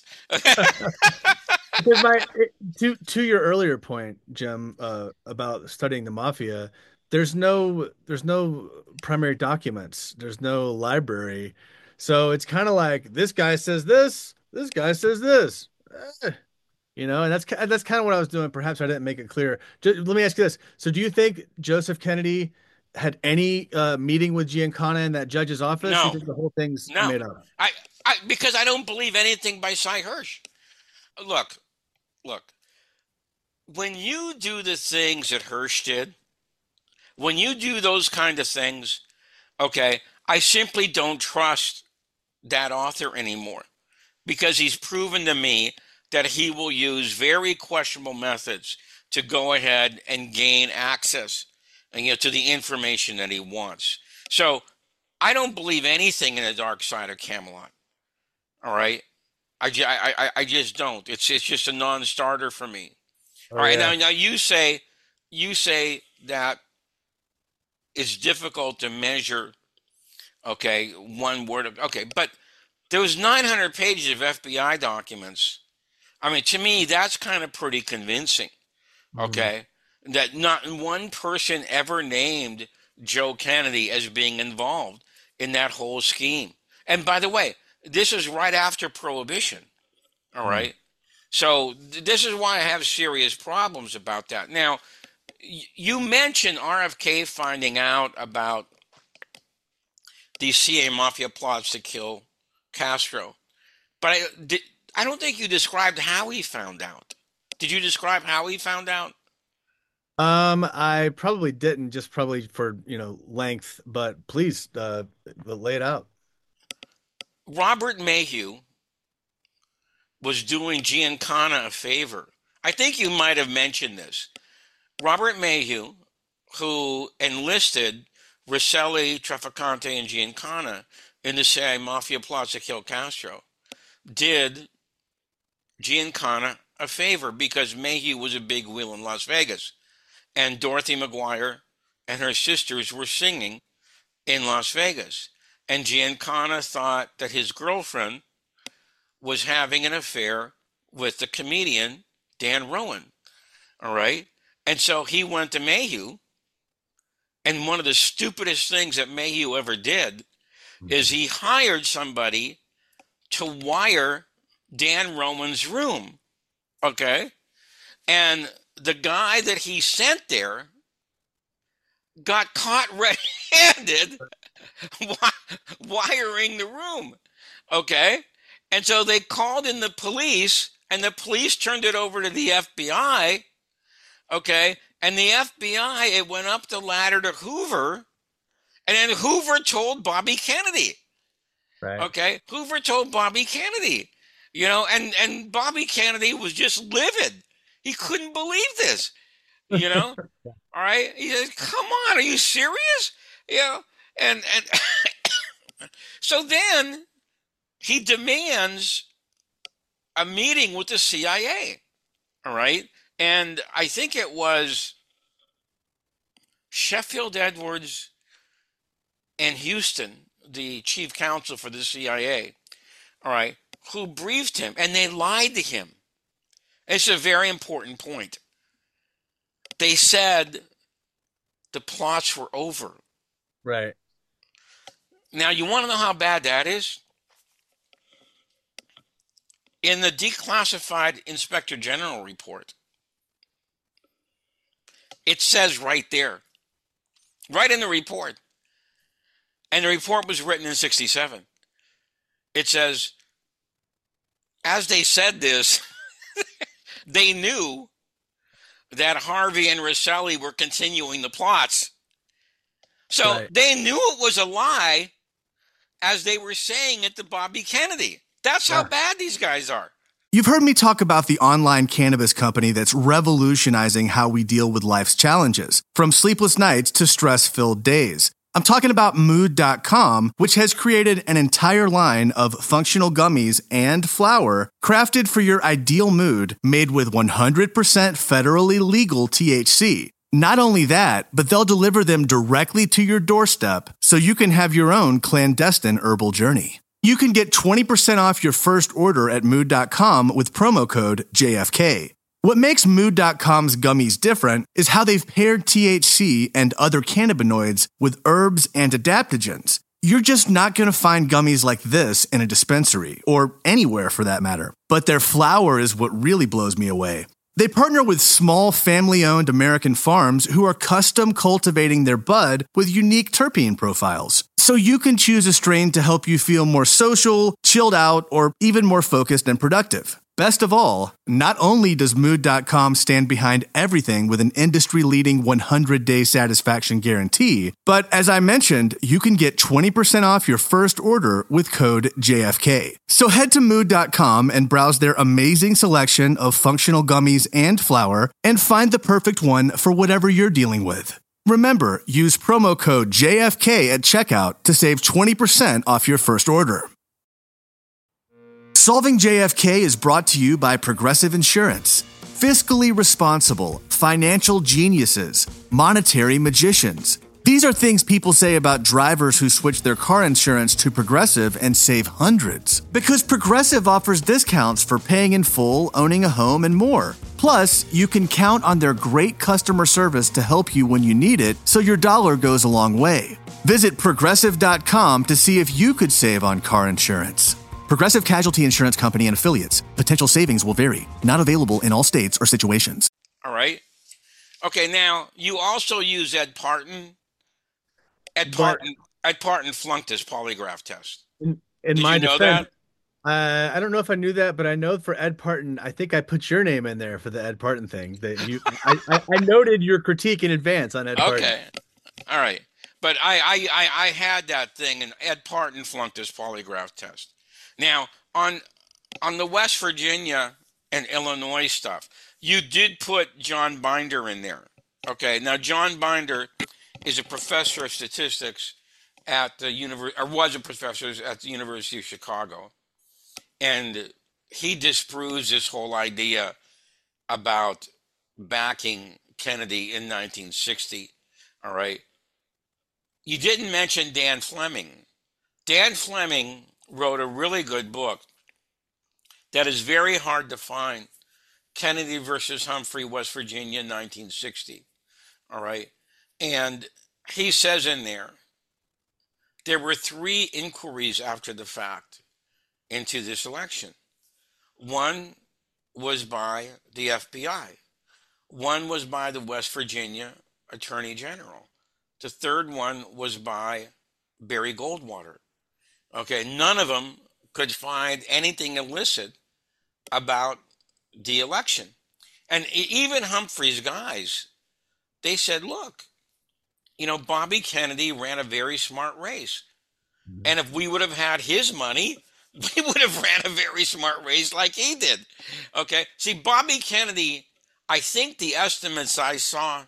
my, to, to your earlier point, Jim, uh, about studying the mafia, there's no, there's no primary documents. There's no library. So it's kind of like, this guy says this, this guy says this. Eh. You know, and that's that's kind of what I was doing. Perhaps I didn't make it clear. Just, let me ask you this. So do you think Joseph Kennedy had any uh, meeting with Giancana in that judge's office? No. You think the whole thing's no. made up? I, I, because I don't believe anything by Cy Hirsch. Look, look. When you do the things that Hirsch did, when you do those kind of things, okay, I simply don't trust that author anymore because he's proven to me that he will use very questionable methods to go ahead and gain access, you know, to the information that he wants. So I don't believe anything in the dark side of Camelot. All right, I, I, I just don't. It's it's just a non-starter for me. Oh, all right, yeah. now now you say you say that it's difficult to measure. Okay, one word of okay, but there was nine hundred pages of F B I documents. I mean, to me, that's kind of pretty convincing, okay, mm-hmm. that not one person ever named Joe Kennedy as being involved in that whole scheme. And by the way, this is right after Prohibition, all mm-hmm. right? So th- this is why I have serious problems about that. Now, y- you mentioned R F K finding out about the C I A mafia plots to kill Castro, but I did. I don't think you described how he found out. Did you describe how he found out? Um, I probably didn't, just probably for, you know, length, but please uh, lay it out. Robert Mayhew was doing Giancana a favor. I think you might have mentioned this. Robert Mayhew, who enlisted Rosselli, Trafficante, and Giancana in the C I A mafia plots to kill Castro, did Giancana a favor because Mayhew was a big wheel in Las Vegas, and Dorothy McGuire and her sisters were singing in Las Vegas, and Giancana thought that his girlfriend was having an affair with the comedian Dan Rowan, all right? And so he went to Mayhew, and one of the stupidest things that Mayhew ever did mm-hmm. is he hired somebody to wire Dan Rowan's room, okay? And the guy that he sent there got caught red-handed wiring the room, okay? And so they called in the police, and the police turned it over to the F B I, okay? And the F B I, it went up the ladder to Hoover, and then Hoover told Bobby Kennedy, right. okay? Hoover told Bobby Kennedy. You know, and, and Bobby Kennedy was just livid. He couldn't believe this, you know? All right? He said, come on, are you serious? You know, and, and so then he demands a meeting with the C I A, all right? And I think it was Sheffield Edwards and Houston, the chief counsel for the C I A, all right, who briefed him, and they lied to him. It's a very important point. They said the plots were over. Right. Now, you want to know how bad that is? In the declassified Inspector General report, it says right there, right in the report, and the report was written in sixty-seven. It says, as they said this, they knew that Harvey and Rosselli were continuing the plots. So right. They knew it was a lie as they were saying it to Bobby Kennedy. That's how yeah. bad these guys are. You've heard me talk about the online cannabis company that's revolutionizing how we deal with life's challenges, from sleepless nights to stress-filled days. I'm talking about mood dot com, which has created an entire line of functional gummies and flour crafted for your ideal mood, made with one hundred percent federally legal T H C. Not only that, but they'll deliver them directly to your doorstep so you can have your own clandestine herbal journey. You can get twenty percent off your first order at mood dot com with promo code J F K. What makes mood dot com's gummies different is how they've paired T H C and other cannabinoids with herbs and adaptogens. You're just not going to find gummies like this in a dispensary, or anywhere for that matter. But their flower is what really blows me away. They partner with small family-owned American farms who are custom cultivating their bud with unique terpene profiles. So you can choose a strain to help you feel more social, chilled out, or even more focused and productive. Best of all, not only does mood dot com stand behind everything with an industry-leading one hundred day satisfaction guarantee, but as I mentioned, you can get twenty percent off your first order with code J F K. So head to mood dot com and browse their amazing selection of functional gummies and flour and find the perfect one for whatever you're dealing with. Remember, use promo code J F K at checkout to save twenty percent off your first order. Solving J F K is brought to you by Progressive Insurance. Fiscally responsible, financial geniuses, monetary magicians. These are things people say about drivers who switch their car insurance to Progressive and save hundreds. Because Progressive offers discounts for paying in full, owning a home, and more. Plus, you can count on their great customer service to help you when you need it, so your dollar goes a long way. Visit progressive dot com to see if you could save on car insurance. Progressive Casualty Insurance Company and Affiliates. Potential savings will vary. Not available in all states or situations. All right. Okay, now, you also use Ed Parton. Ed Parton, Ed Parton flunked his polygraph test. In, in Did my you know defense, that? Uh, I don't know if I knew that, but I know for Ed Parton, I think I put your name in there for the Ed Parton thing. That you, I, I, I noted your critique in advance on Ed Parton. Okay. All right. But I, I, I, I had that thing, and Ed Parton flunked his polygraph test. Now, on on the West Virginia and Illinois stuff, you did put John Binder in there. Okay, now John Binder is a professor of statistics at the university, or was a professor at the University of Chicago, and he disproves this whole idea about backing Kennedy in nineteen sixty. All right, you didn't mention Dan Fleming. Dan Fleming wrote a really good book that is very hard to find. Kennedy versus Humphrey, West Virginia, nineteen sixty. All right. And he says in there, there were three inquiries after the fact into this election. One was by the F B I. One was by the West Virginia Attorney General. The third one was by Barry Goldwater. Okay, none of them could find anything illicit about the election. And even Humphrey's guys, they said, look, you know, Bobby Kennedy ran a very smart race. And if we would have had his money, we would have ran a very smart race like he did. Okay, see, Bobby Kennedy, I think the estimates I saw,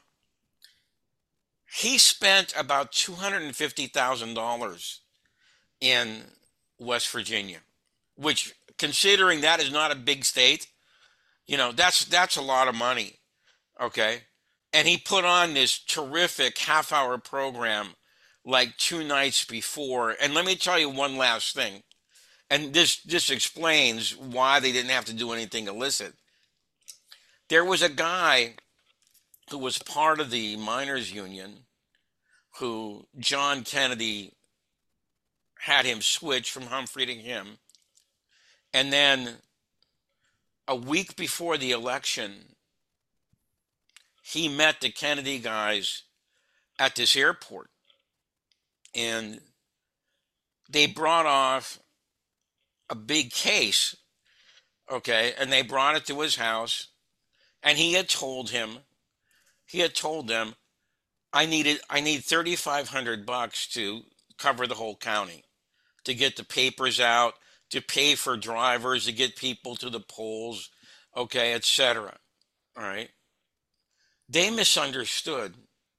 he spent about two hundred fifty thousand dollars in West Virginia, which, considering that is not a big state, you know, that's that's a lot of money, okay? And he put on this terrific half-hour program like two nights before. And let me tell you one last thing. and this this explains why they didn't have to do anything illicit. There was a guy who was part of the miners union who John Kennedy had him switch from Humphrey to him. And then a week before the election, he met the Kennedy guys at this airport. And they brought off a big case, okay, and they brought it to his house. And he had told him, he had told them, I needed, I need thirty-five hundred bucks to cover the whole county, to get the papers out, to pay for drivers, to get people to the polls, okay, et cetera. All right. They misunderstood.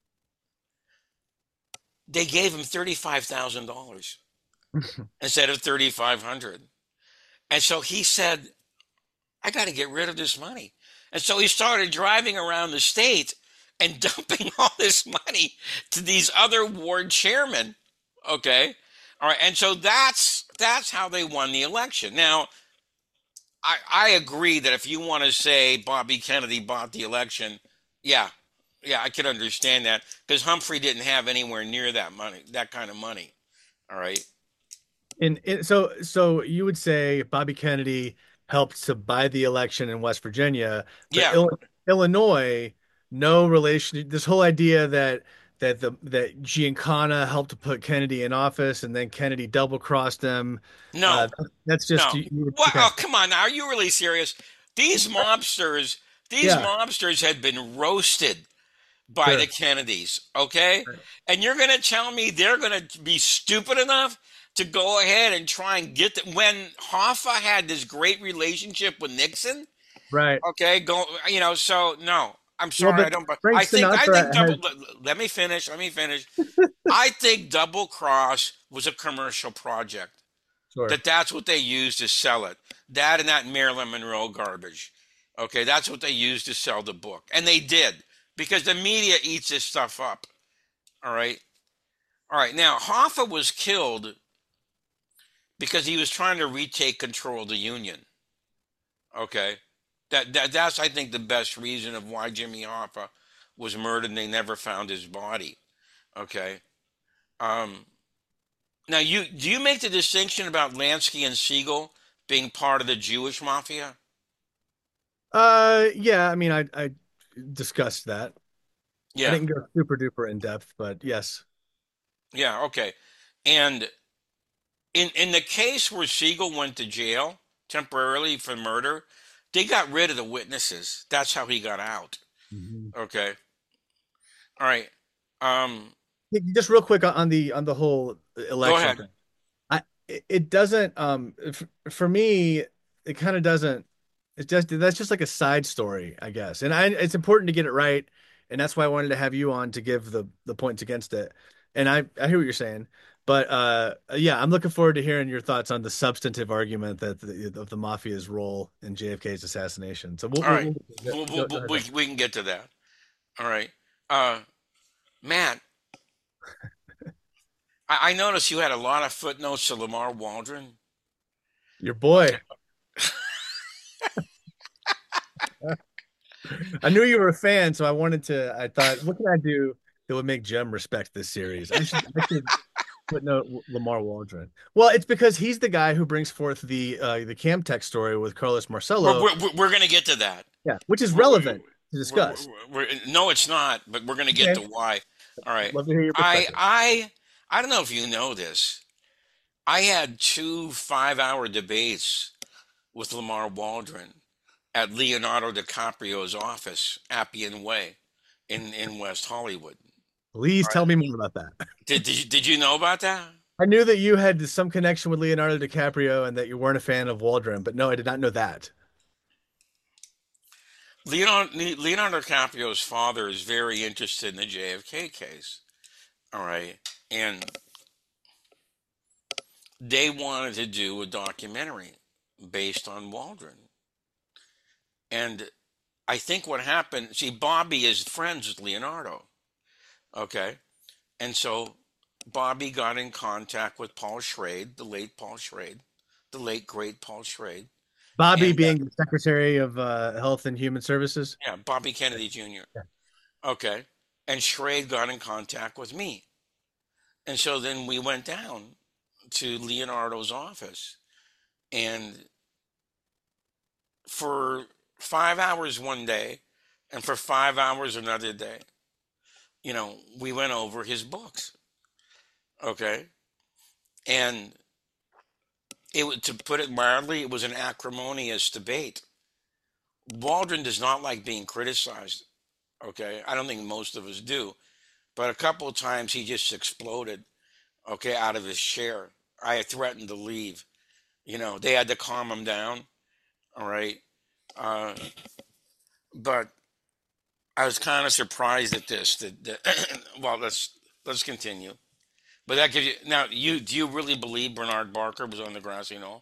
They gave him thirty-five thousand dollars instead of thirty-five hundred dollars. And so he said, I got to get rid of this money. And so he started driving around the state and dumping all this money to these other ward chairmen. Okay. All right. And so that's that's how they won the election. Now, I, I agree that if you want to say Bobby Kennedy bought the election, yeah, yeah, I could understand that because Humphrey didn't have anywhere near that money, that kind of money. All right. And, and so, so you would say Bobby Kennedy helped to buy the election in West Virginia, but Yeah. Ill- Illinois, no relation. This whole idea that that the that Giancana helped to put Kennedy in office, and then Kennedy double crossed him. No, uh, that's just no. you, you What? okay. Oh, come on. Now, are you really serious? These mobsters, these Yeah. mobsters had been roasted by Sure. the Kennedys, okay? Right. And you're going to tell me they're going to be stupid enough to go ahead and try and get the, when Hoffa had this great relationship with Nixon, Right. okay? Go, you know. So no, I'm sorry, but I don't. But Frank I think I Sinatra think double. has- Let, let me finish. Let me finish. I think Double Cross was a commercial project. Sure. That that's what they used to sell it. That and that Marilyn Monroe garbage. Okay, that's what they used to sell the book. And they did, because the media eats this stuff up. All right? All right, now, Hoffa was killed because he was trying to retake control of the Union. Okay? That, that That's, I think, the best reason of why Jimmy Hoffa was murdered and they never found his body. Okay? Um... Now, you do you make the distinction about Lansky and Siegel being part of the Jewish mafia? Uh, yeah. I mean, I I discussed that. I Yeah, didn't go super duper in depth, but yes. yeah, okay. And in in the case where Siegel went to jail temporarily for murder, they got rid of the witnesses. That's how he got out. Mhm. Okay. All right. Um, Just real quick on the on the whole election ahead. thing. I it it doesn't um f- for me it kind of doesn't it's just that's just like a side story, I guess. And I it's important to get it right, and that's why I wanted to have you on to give the the points against it. And I I hear what you're saying. But uh yeah, I'm looking forward to hearing your thoughts on the substantive argument that the, of the mafia's role in J F K's assassination. So we'll, All we'll, right. we'll, We'll, go- we'll, go we ahead. we can get to that. All right. Uh, Matt, I, I noticed you had a lot of footnotes to Lamar Waldron. Your boy. I knew you were a fan, so I wanted to. I thought, what can I do that would make Jem respect this series? I should, I should footnote Lamar Waldron. Well, it's because he's the guy who brings forth the uh, the Camtech story with Carlos We're, Marcello, we're, we're going to get to that. yeah, which is relevant to discuss. We're, we're, we're, no, it's not, but we're going to get Okay. to why. All right. Love to hear your I, perspective. I, I don't know if you know this. I had two five-hour debates with Lamar Waldron at Leonardo DiCaprio's office, Appian Way, in, in West Hollywood. Please tell me more about that. Did, did, you, did you know about that? I knew that you had some connection with Leonardo DiCaprio and that you weren't a fan of Waldron, but no, I did not know that. Leonardo, Leonardo DiCaprio's father is very interested in the J F K case. All right. And they wanted to do a documentary based on Waldron. And I think what happened, see, Bobby is friends with Leonardo. Okay. And so Bobby got in contact with Paul Schrade, the late Paul Schrade, the the late great Paul Schrade, Bobby and uh, being the Secretary of uh, Health and Human Services. yeah, Bobby Kennedy Junior Okay, and Schrade got in contact with me, and so then we went down to Leonardo's office, and for five hours one day, and for five hours another day, you know, we went over his books. Okay, and it was, to put it mildly, it was an acrimonious debate. Waldron does not like being criticized. Okay, I don't think most of us do, but a couple of times he just exploded. Okay, out of his chair. I threatened to leave. You know, they had to calm him down. All right, uh, but I was kind of surprised at this. That, that well, let's let's continue. But that gives you now. You do you really believe Bernard Barker was on the grassy knoll?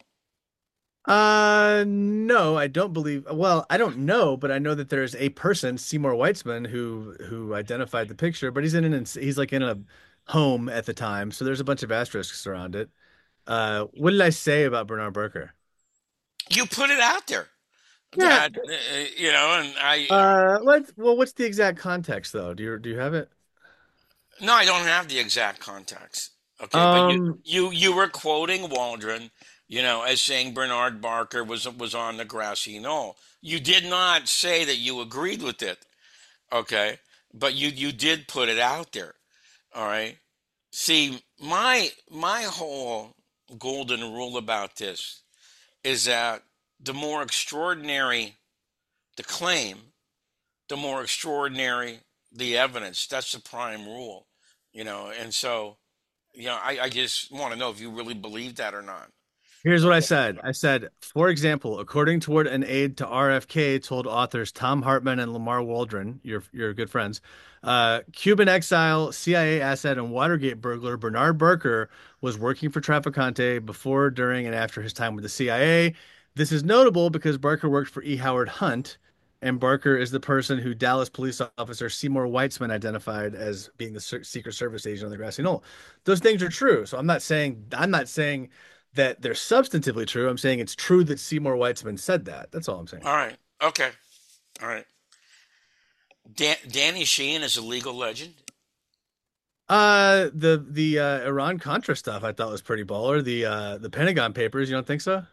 Uh, no, I don't believe. Well, I don't know, but I know that there's a person, Seymour Weitzman, who who identified the picture. But he's in an he's like in a home at the time, so there's a bunch of asterisks around it. Uh, what did I say about Bernard Barker? You put it out there Yeah. that uh, you know, and I Uh, what? Well, what's the exact context though? Do you do you have it? no, I don't have the exact context. Okay, but you Um, you you were quoting Waldron, you know, as saying Bernard Barker was was on the grassy knoll. You did not say that you agreed with it. Okay, but you you did put it out there. All right. See, my my whole golden rule about this is that the more extraordinary the claim, the more extraordinary the evidence. That's the prime rule, you know. And so, you know, I, I just want to know if you really believe that or not. Here's what I Okay. said. I said, for example, according to what an aide to R F K told authors Tom Hartman and Lamar Waldron, your your good friends, uh, Cuban exile, C I A asset, and Watergate burglar Bernard Barker was working for Trafficante before, during, and after his time with the C I A. This is notable because Barker worked for E. Howard Hunt, and Barker is the person who Dallas police officer Seymour Weitzman identified as being the Secret Service agent on the Grassy Knoll. Those things are true. So I'm not saying I'm not saying that they're substantively true. I'm saying it's true that Seymour Weitzman said that. That's all I'm saying. All right. Okay. All right. Dan- Danny Sheehan is a legal legend. Uh, the the uh, Iran Contra stuff I thought was pretty baller. The uh, the Pentagon Papers. You don't think so?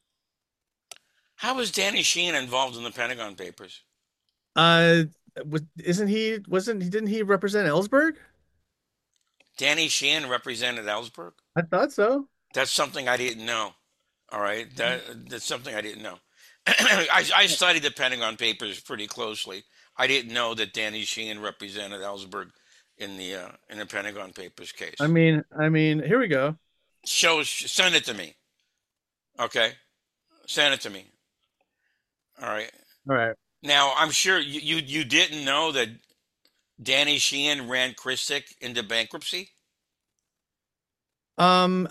How was Danny Sheehan involved in the Pentagon Papers? Uh, was isn't he? Wasn't he? Didn't he represent Ellsberg? Danny Sheehan represented Ellsberg. I thought so. That's something I didn't know. All right, that that's something I didn't know. I, I studied the Pentagon Papers pretty closely. I didn't know that Danny Sheehan represented Ellsberg in the uh, in the Pentagon Papers I case. mean, I mean, here we go. Show send it to me. Okay, send it to me. All right. All right. Now I'm sure you you, you didn't know that Danny Sheehan ran Christic into bankruptcy. Um,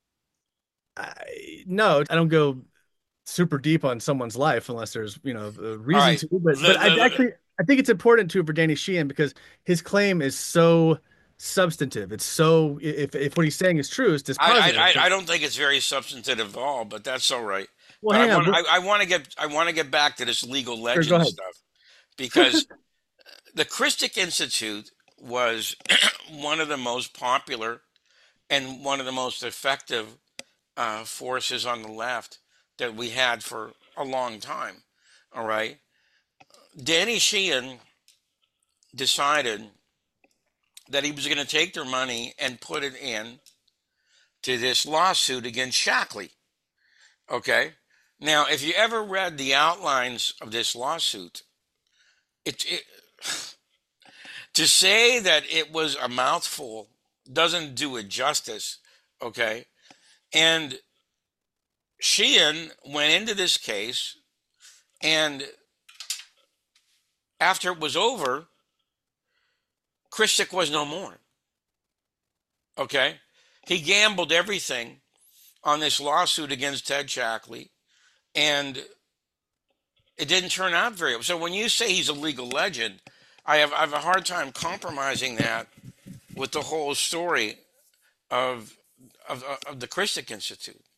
I, no, I don't go super deep on someone's life unless there's, you know, a All reason right. to. But The, but I the, actually I think it's important too for Danny Sheehan because his claim is so substantive. It's so if if what he's saying is true, it's I, dispositive. I I don't think it's very substantive at all, but that's all right. Well, But I hang on. want But, I, I want to get I want to get back to this legal sure, go legend ahead. stuff because the Christic Institute was one of the most popular and one of the most effective uh, forces on the left that we had for a long time. All right, Danny Sheehan decided that he was going to take their money and put it in to this lawsuit against Shackley. Okay. Now, if you ever read the outlines of this lawsuit, it, it to say that it was a mouthful doesn't do it justice. Okay. And Sheehan went into this case, and after it was over, Christic was no more. Okay. He gambled everything on this lawsuit against Ted Shackley, and it didn't turn out very well. So when you say he's a legal legend, I have I have a hard time compromising that with the whole story of of, of the Christic Institute.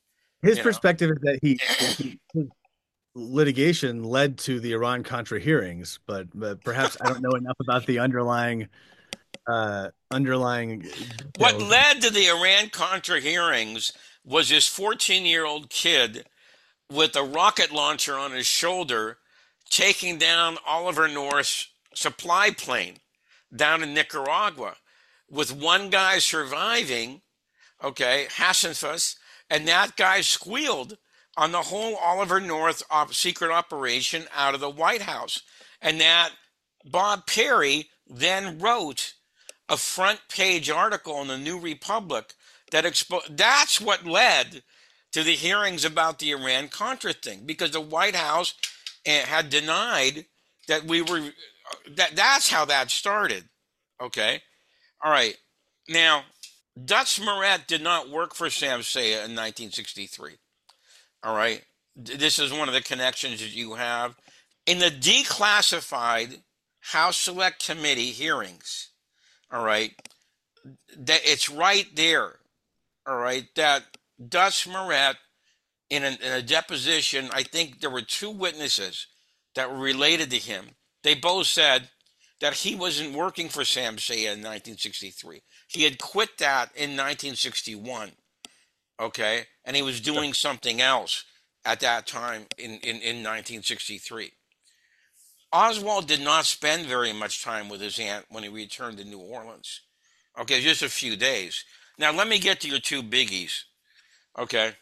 His You know, perspective is that he, he his litigation led to the Iran Contra hearings, but, but perhaps I don't know enough about the underlying uh, underlying what details. led to the Iran Contra hearings was this fourteen year old kid with a rocket launcher on his shoulder taking down Oliver North's supply plane down in Nicaragua, with one guy surviving, okay, Hassenfuss, and that guy squealed on the whole Oliver North op- secret operation out of the White House. And that Bob Perry then wrote a front page article in the New Republic that expo- that's what led to the hearings about the Iran Contra thing, because the White House eh, had denied that we were that that's how that started. Okay. All right. Now, Dutch Moret did not work for Samsea in nineteen sixty-three. All right. This is one of the connections that you have in the declassified House Select Committee hearings. All right. That it's right there. All right. That Dutch Moret, in a, in a deposition, I think there were two witnesses that were related to him. They both said that he wasn't working for Samsea in nineteen sixty-three. He had quit that in nineteen sixty-one. Okay. And he was doing something else at that time in, in, in nineteen sixty-three. Oswald did not spend very much time with his aunt when he returned to New Orleans. Okay, just a few days. Now, let me get to your two biggies. Okay.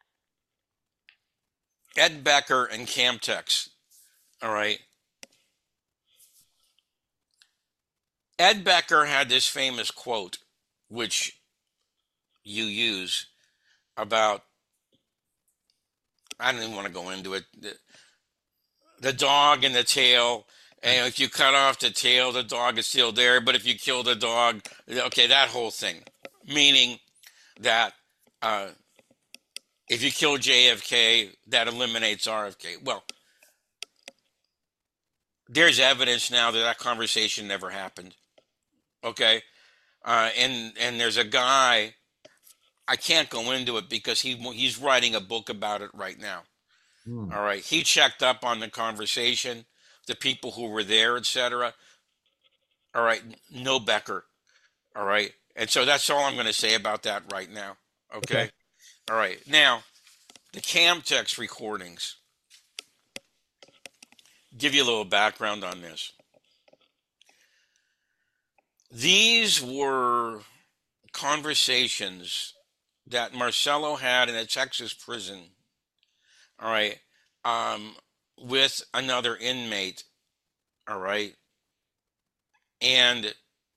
Ed Becker and Camtex. All right. Ed Becker had this famous quote, which you use, about, I don't even want to go into it, the, the dog and the tail. And if you cut off the tail, the dog is still there. But if you kill the dog, okay, that whole thing. Meaning that uh, if you kill J F K, that eliminates R F K. Well, there's evidence now that that conversation never happened. Okay? Uh, and and there's a guy, I can't go into it because he he's writing a book about it right now. Hmm. All right. He checked up on the conversation, the people who were there, et cetera. All right. No Becker. All right. And so that's all I'm going to say about that right now. Okay. Okay. All right. Now, the Camtex recordings. Give you a little background on this. These were conversations that Marcello had in a Texas prison, all right, um, with another inmate, all right. And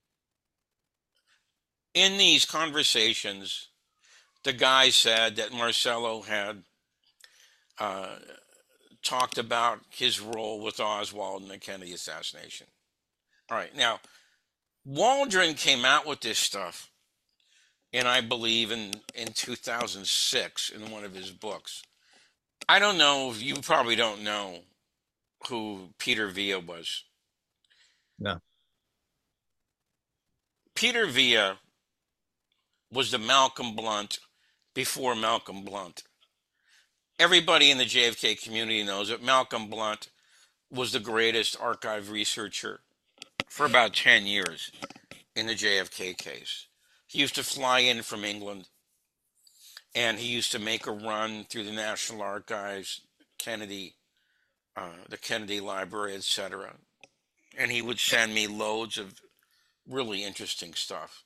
in these conversations, the guy said that Marcello had uh, talked about his role with Oswald in the Kennedy assassination. All right, now, Waldron came out with this stuff, and I believe in, in two thousand six in one of his books. I don't know, if you probably don't know who Peter Villa was. No. Peter Villa was the Malcolm Blunt before Malcolm Blunt. Everybody in the J F K community knows that Malcolm Blunt was the greatest archive researcher for about ten years in the J F K case. He used to fly in from England, and he used to make a run through the National Archives, Kennedy, uh, the Kennedy Library, et cetera. And he would send me loads of really interesting stuff.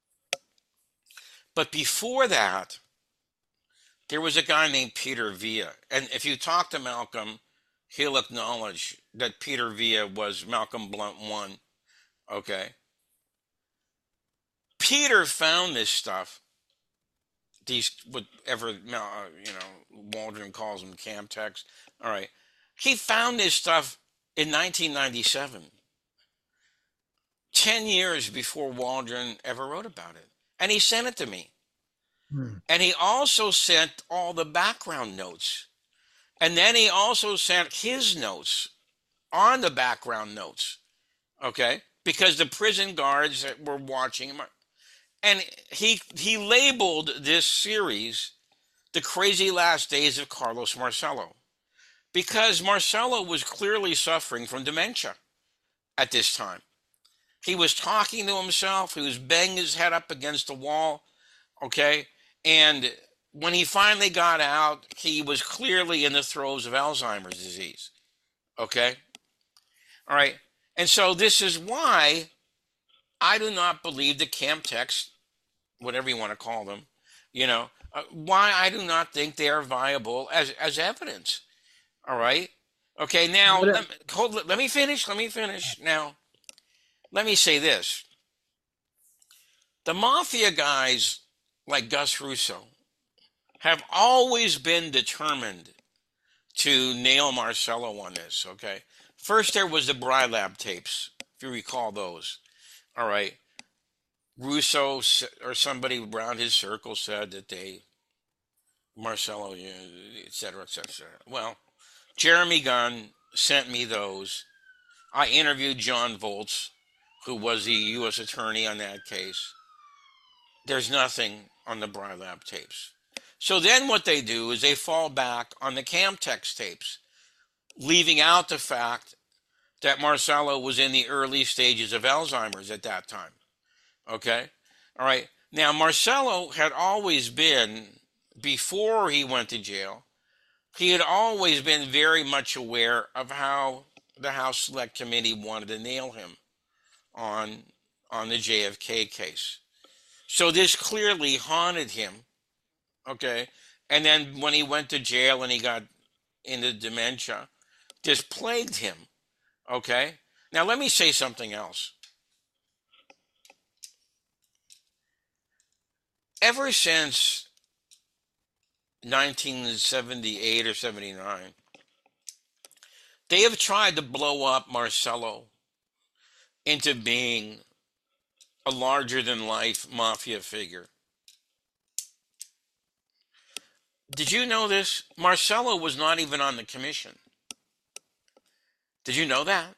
But before that, there was a guy named Peter Villa. And if you talk to Malcolm, he'll acknowledge that Peter Villa was Malcolm Blunt one. Okay? Peter found this stuff, these, whatever, uh, you know, Waldron calls them Camtex. All right. He found this stuff in nineteen ninety-seven, ten years before Waldron ever wrote about it. And he sent it to me. Hmm. And he also sent all the background notes. And then he also sent his notes on the background notes. Okay? Because the prison guards that were watching him. And he he labeled this series the crazy last days of Carlos Marcello, because Marcello was clearly suffering from dementia at this time. He was talking to himself. He was banging his head up against the wall. Okay. And when he finally got out, he was clearly in the throes of Alzheimer's disease. Okay. All right. And so this is why I do not believe the camp texts, whatever you want to call them, you know, uh, why I do not think they are viable as, as evidence. All right. Okay. Now, let me, hold, let me finish. Let me finish. Now, let me say this. The mafia guys like Gus Russo have always been determined to nail Marcello on this, okay? First, there was the Brylab tapes, if you recall those. All right. Russo or somebody around his circle said that they, Marcello, et cetera, et cetera, et cetera. Well, Jeremy Gunn sent me those. I interviewed John Volz, who was the U S attorney on that case. There's nothing on the Brylab tapes. So then what they do is they fall back on the Camtex tapes, leaving out the fact that Marcello was in the early stages of Alzheimer's at that time. Okay? All right. Now, Marcello had always been, before he went to jail, he had always been very much aware of how the House Select Committee wanted to nail him on, on the J F K case. So this clearly haunted him. Okay. And then when he went to jail and he got into dementia, this plagued him. Okay. Now let me say something else. Ever since nineteen seventy-eight or seventy-nine, they have tried to blow up Marcello into being a larger-than-life mafia figure. Did you know this? Marcello was not even on the commission. Did you know that?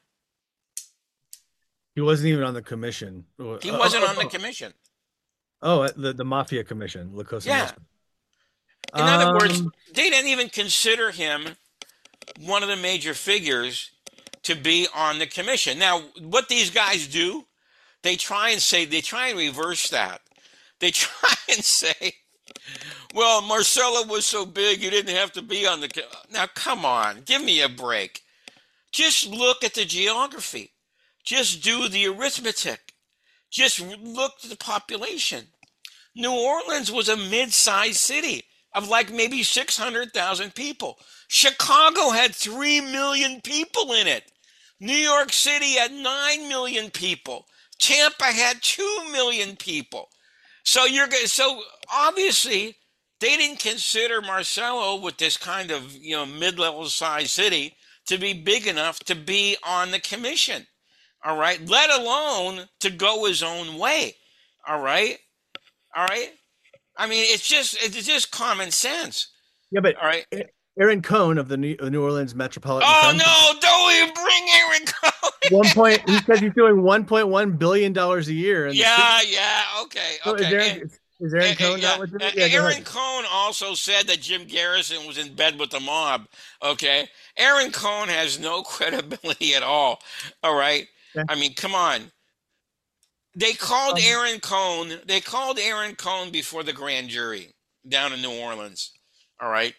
He wasn't even on the commission. He wasn't oh, oh, on the commission. Oh, the, the Mafia Commission, La Cosa Yeah. Nostra. In um, other words, they didn't even consider him one of the major figures to be on the commission. Now, what these guys do, they try and say, they try and reverse that. They try and say, well, Marcello was so big, you didn't have to be on the... Now, come on, give me a break. Just look at the geography. Just do the arithmetic. Just look at the population. New Orleans was a mid-sized city of like maybe six hundred thousand people. Chicago had three million people in it. New York City had nine million people. Tampa had two million people. So you're so obviously they didn't consider Marcello with this kind of, you know, mid-level size city to be big enough to be on the commission. All right, let alone to go his own way. All right, all right. I mean, it's just it's just common sense. Yeah, but all right. Aaron Cohn of the New, New Orleans Metropolitan. Oh no! Don't even bring Aaron Cohn. One point. He says he's doing one point one billion dollars a year. In yeah, yeah. Okay, so okay. Is Aaron, and, is Aaron and, Cohn and, not with yeah, it? Yeah, Aaron Cohn also said that Jim Garrison was in bed with the mob. Okay, Aaron Cohn has no credibility at all. All right. Yeah. I mean, come on. They called um, Aaron Cohn. They called Aaron Cohn before the grand jury down in New Orleans. All right.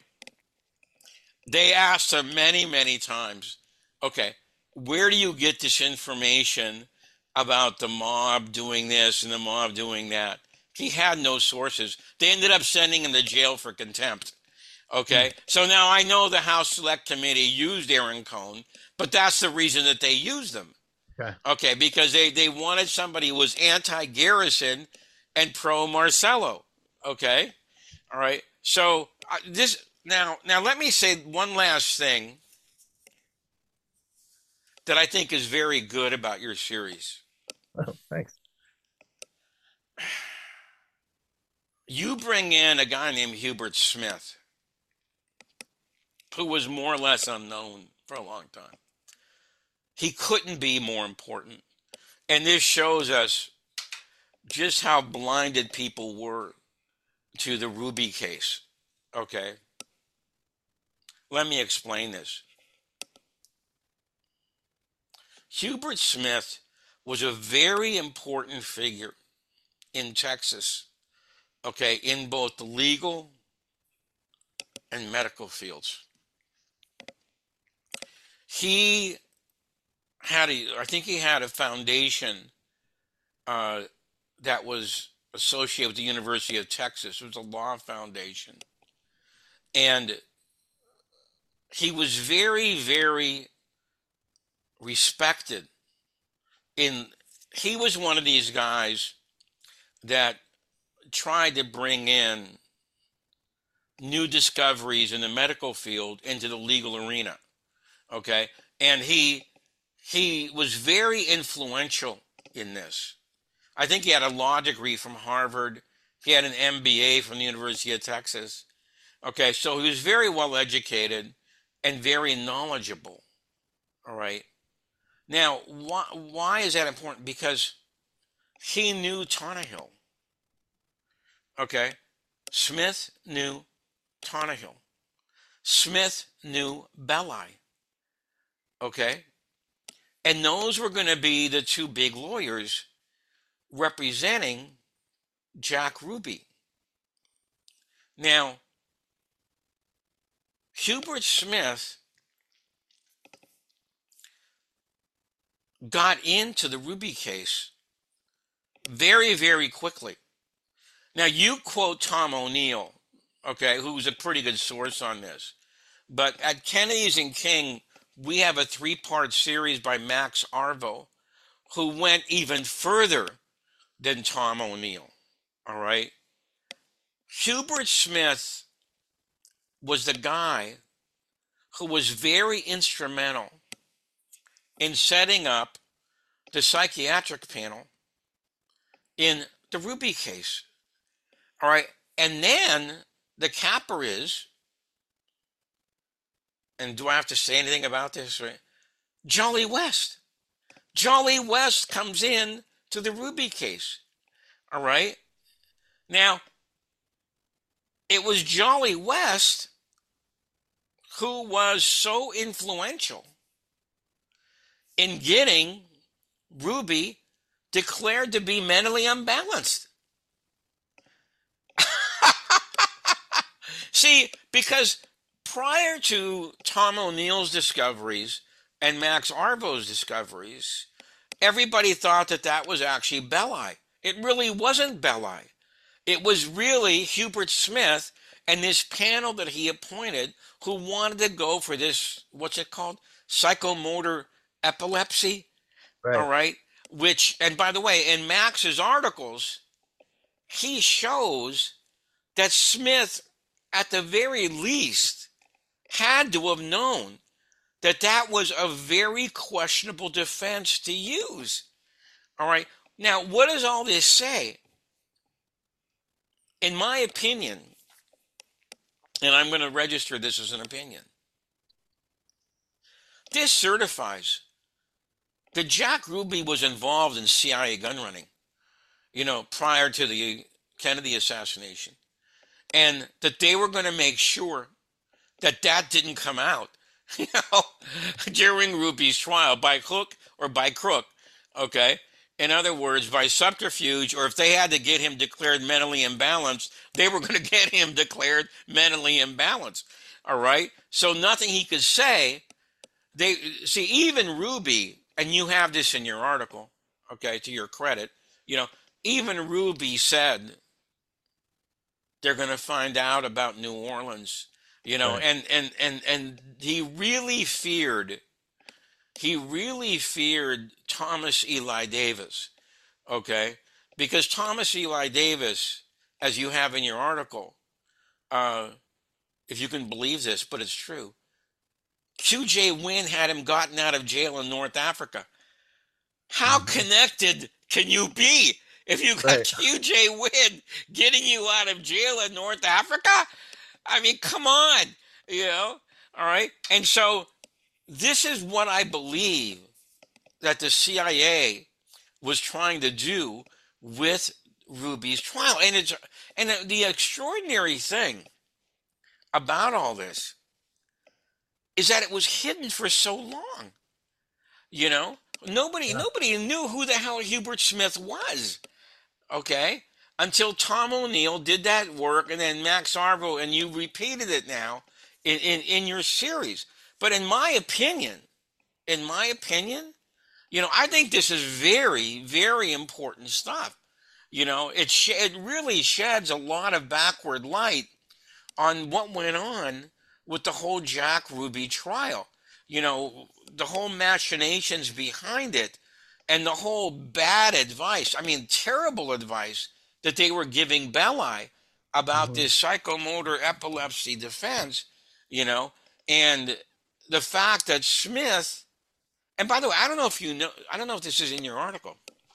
They asked him many, many times, okay, where do you get this information about the mob doing this and the mob doing that? He had no sources. They ended up sending him to jail for contempt. Okay. Mm-hmm. So now I know the House Select Committee used Aaron Cohn, but that's the reason that they used them. Okay. Okay, because they, they wanted somebody who was anti-Garrison and pro-Marcello. Okay? All right. So uh, this now now let me say one last thing that I think is very good about your series. Oh, thanks. You bring in a guy named Hubert Smith, who was more or less unknown for a long time. He couldn't be more important. And this shows us just how blinded people were to the Ruby case. Okay. Let me explain this. Hubert Smith was a very important figure in Texas, okay, in both the legal and medical fields. He had a, I think he had a foundation uh, that was associated with the University of Texas. It was a law foundation. And he was very, very respected. In he was one of these guys that tried to bring in new discoveries in the medical field into the legal arena. Okay? And he he was very influential in this. I think he had a law degree from Harvard. He had an M B A from the University of Texas. Okay, so he was very well educated and very knowledgeable. All right. Now, why, why is that important? Because he knew Tannehill. Okay. Smith knew Tannehill. Smith knew Belli. Okay. And those were going to be the two big lawyers representing Jack Ruby. Now, Hubert Smith got into the Ruby case very, very quickly. Now, you quote Tom O'Neill, okay, who's a pretty good source on this. But at Kennedy's and King, we have a three-part series by Max Arvo, who went even further than Tom O'Neill, all right? Hubert Smith was the guy who was very instrumental in setting up the psychiatric panel in the Ruby case. All right. And then the capper is, and do I have to say anything about this? Right? Jolly West. Jolly West comes in to the Ruby case. All right. Now, it was Jolly West who was so influential in getting Ruby declared to be mentally unbalanced. See, because prior to Tom O'Neill's discoveries and Max Arvo's discoveries, everybody thought that that was actually Belli. It really wasn't Belli. It was really Hubert Smith and this panel that he appointed who wanted to go for this, what's it called? Psychomotor epilepsy. Right. All right. Which, and by the way, in Max's articles, he shows that Smith, at the very least, had to have known that that was a very questionable defense to use. All right. Now, what does all this say? In my opinion, and I'm going to register this as an opinion, this certifies that Jack Ruby was involved in C I A gun running, you know, prior to the Kennedy assassination, and that they were going to make sure that that didn't come out, you know, during Ruby's trial by hook or by crook, okay? In other words, by subterfuge, or if they had to get him declared mentally imbalanced, they were going to get him declared mentally imbalanced, all right? So nothing he could say, they, see, even Ruby, and you have this in your article, okay, to your credit, you know, even Ruby said they're going to find out about New Orleans, you know, right. and, and, and, and he really feared, he really feared Thomas Eli Davis, okay, because Thomas Eli Davis, as you have in your article, uh, if you can believe this, but it's true, Q J Wynn had him gotten out of jail in North Africa. How mm-hmm. connected can you be if you got right. Q J Wynn getting you out of jail in North Africa? I mean, come on, you know, all right? And so this is what I believe that the C I A was trying to do with Ruby's trial. And it's and the extraordinary thing about all this is that it was hidden for so long. You know, nobody yeah. nobody knew who the hell Hubert Smith was. Okay, until Tom O'Neill did that work, and then Max Arvo, and you repeated it now in, in, in your series. But in my opinion, in my opinion, you know, I think this is very, very important stuff. You know, it sh- it really sheds a lot of backward light on what went on with the whole Jack Ruby trial. You know, the whole machinations behind it, and the whole bad advice, I mean, terrible advice that they were giving Belli about mm-hmm. this psychomotor epilepsy defense, you know, and the fact that Smith, and by the way, I don't know if you know, I don't know if this is in your article.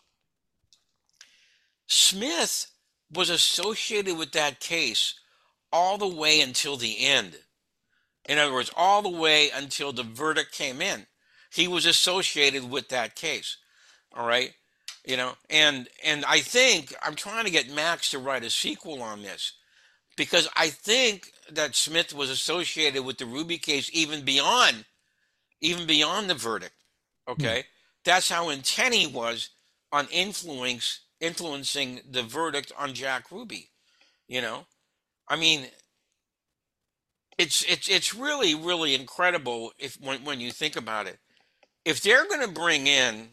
Smith was associated with that case all the way until the end. In other words, all the way until the verdict came in. He was associated with that case. All right. You know, and and I think I'm trying to get Max to write a sequel on this, because I think that Smith was associated with the Ruby case even beyond, even beyond the verdict. Okay. Hmm. That's how intent he was on influence, influencing the verdict on Jack Ruby. You know, I mean, it's it's it's really, really incredible if when, when you think about it. If they're going to bring in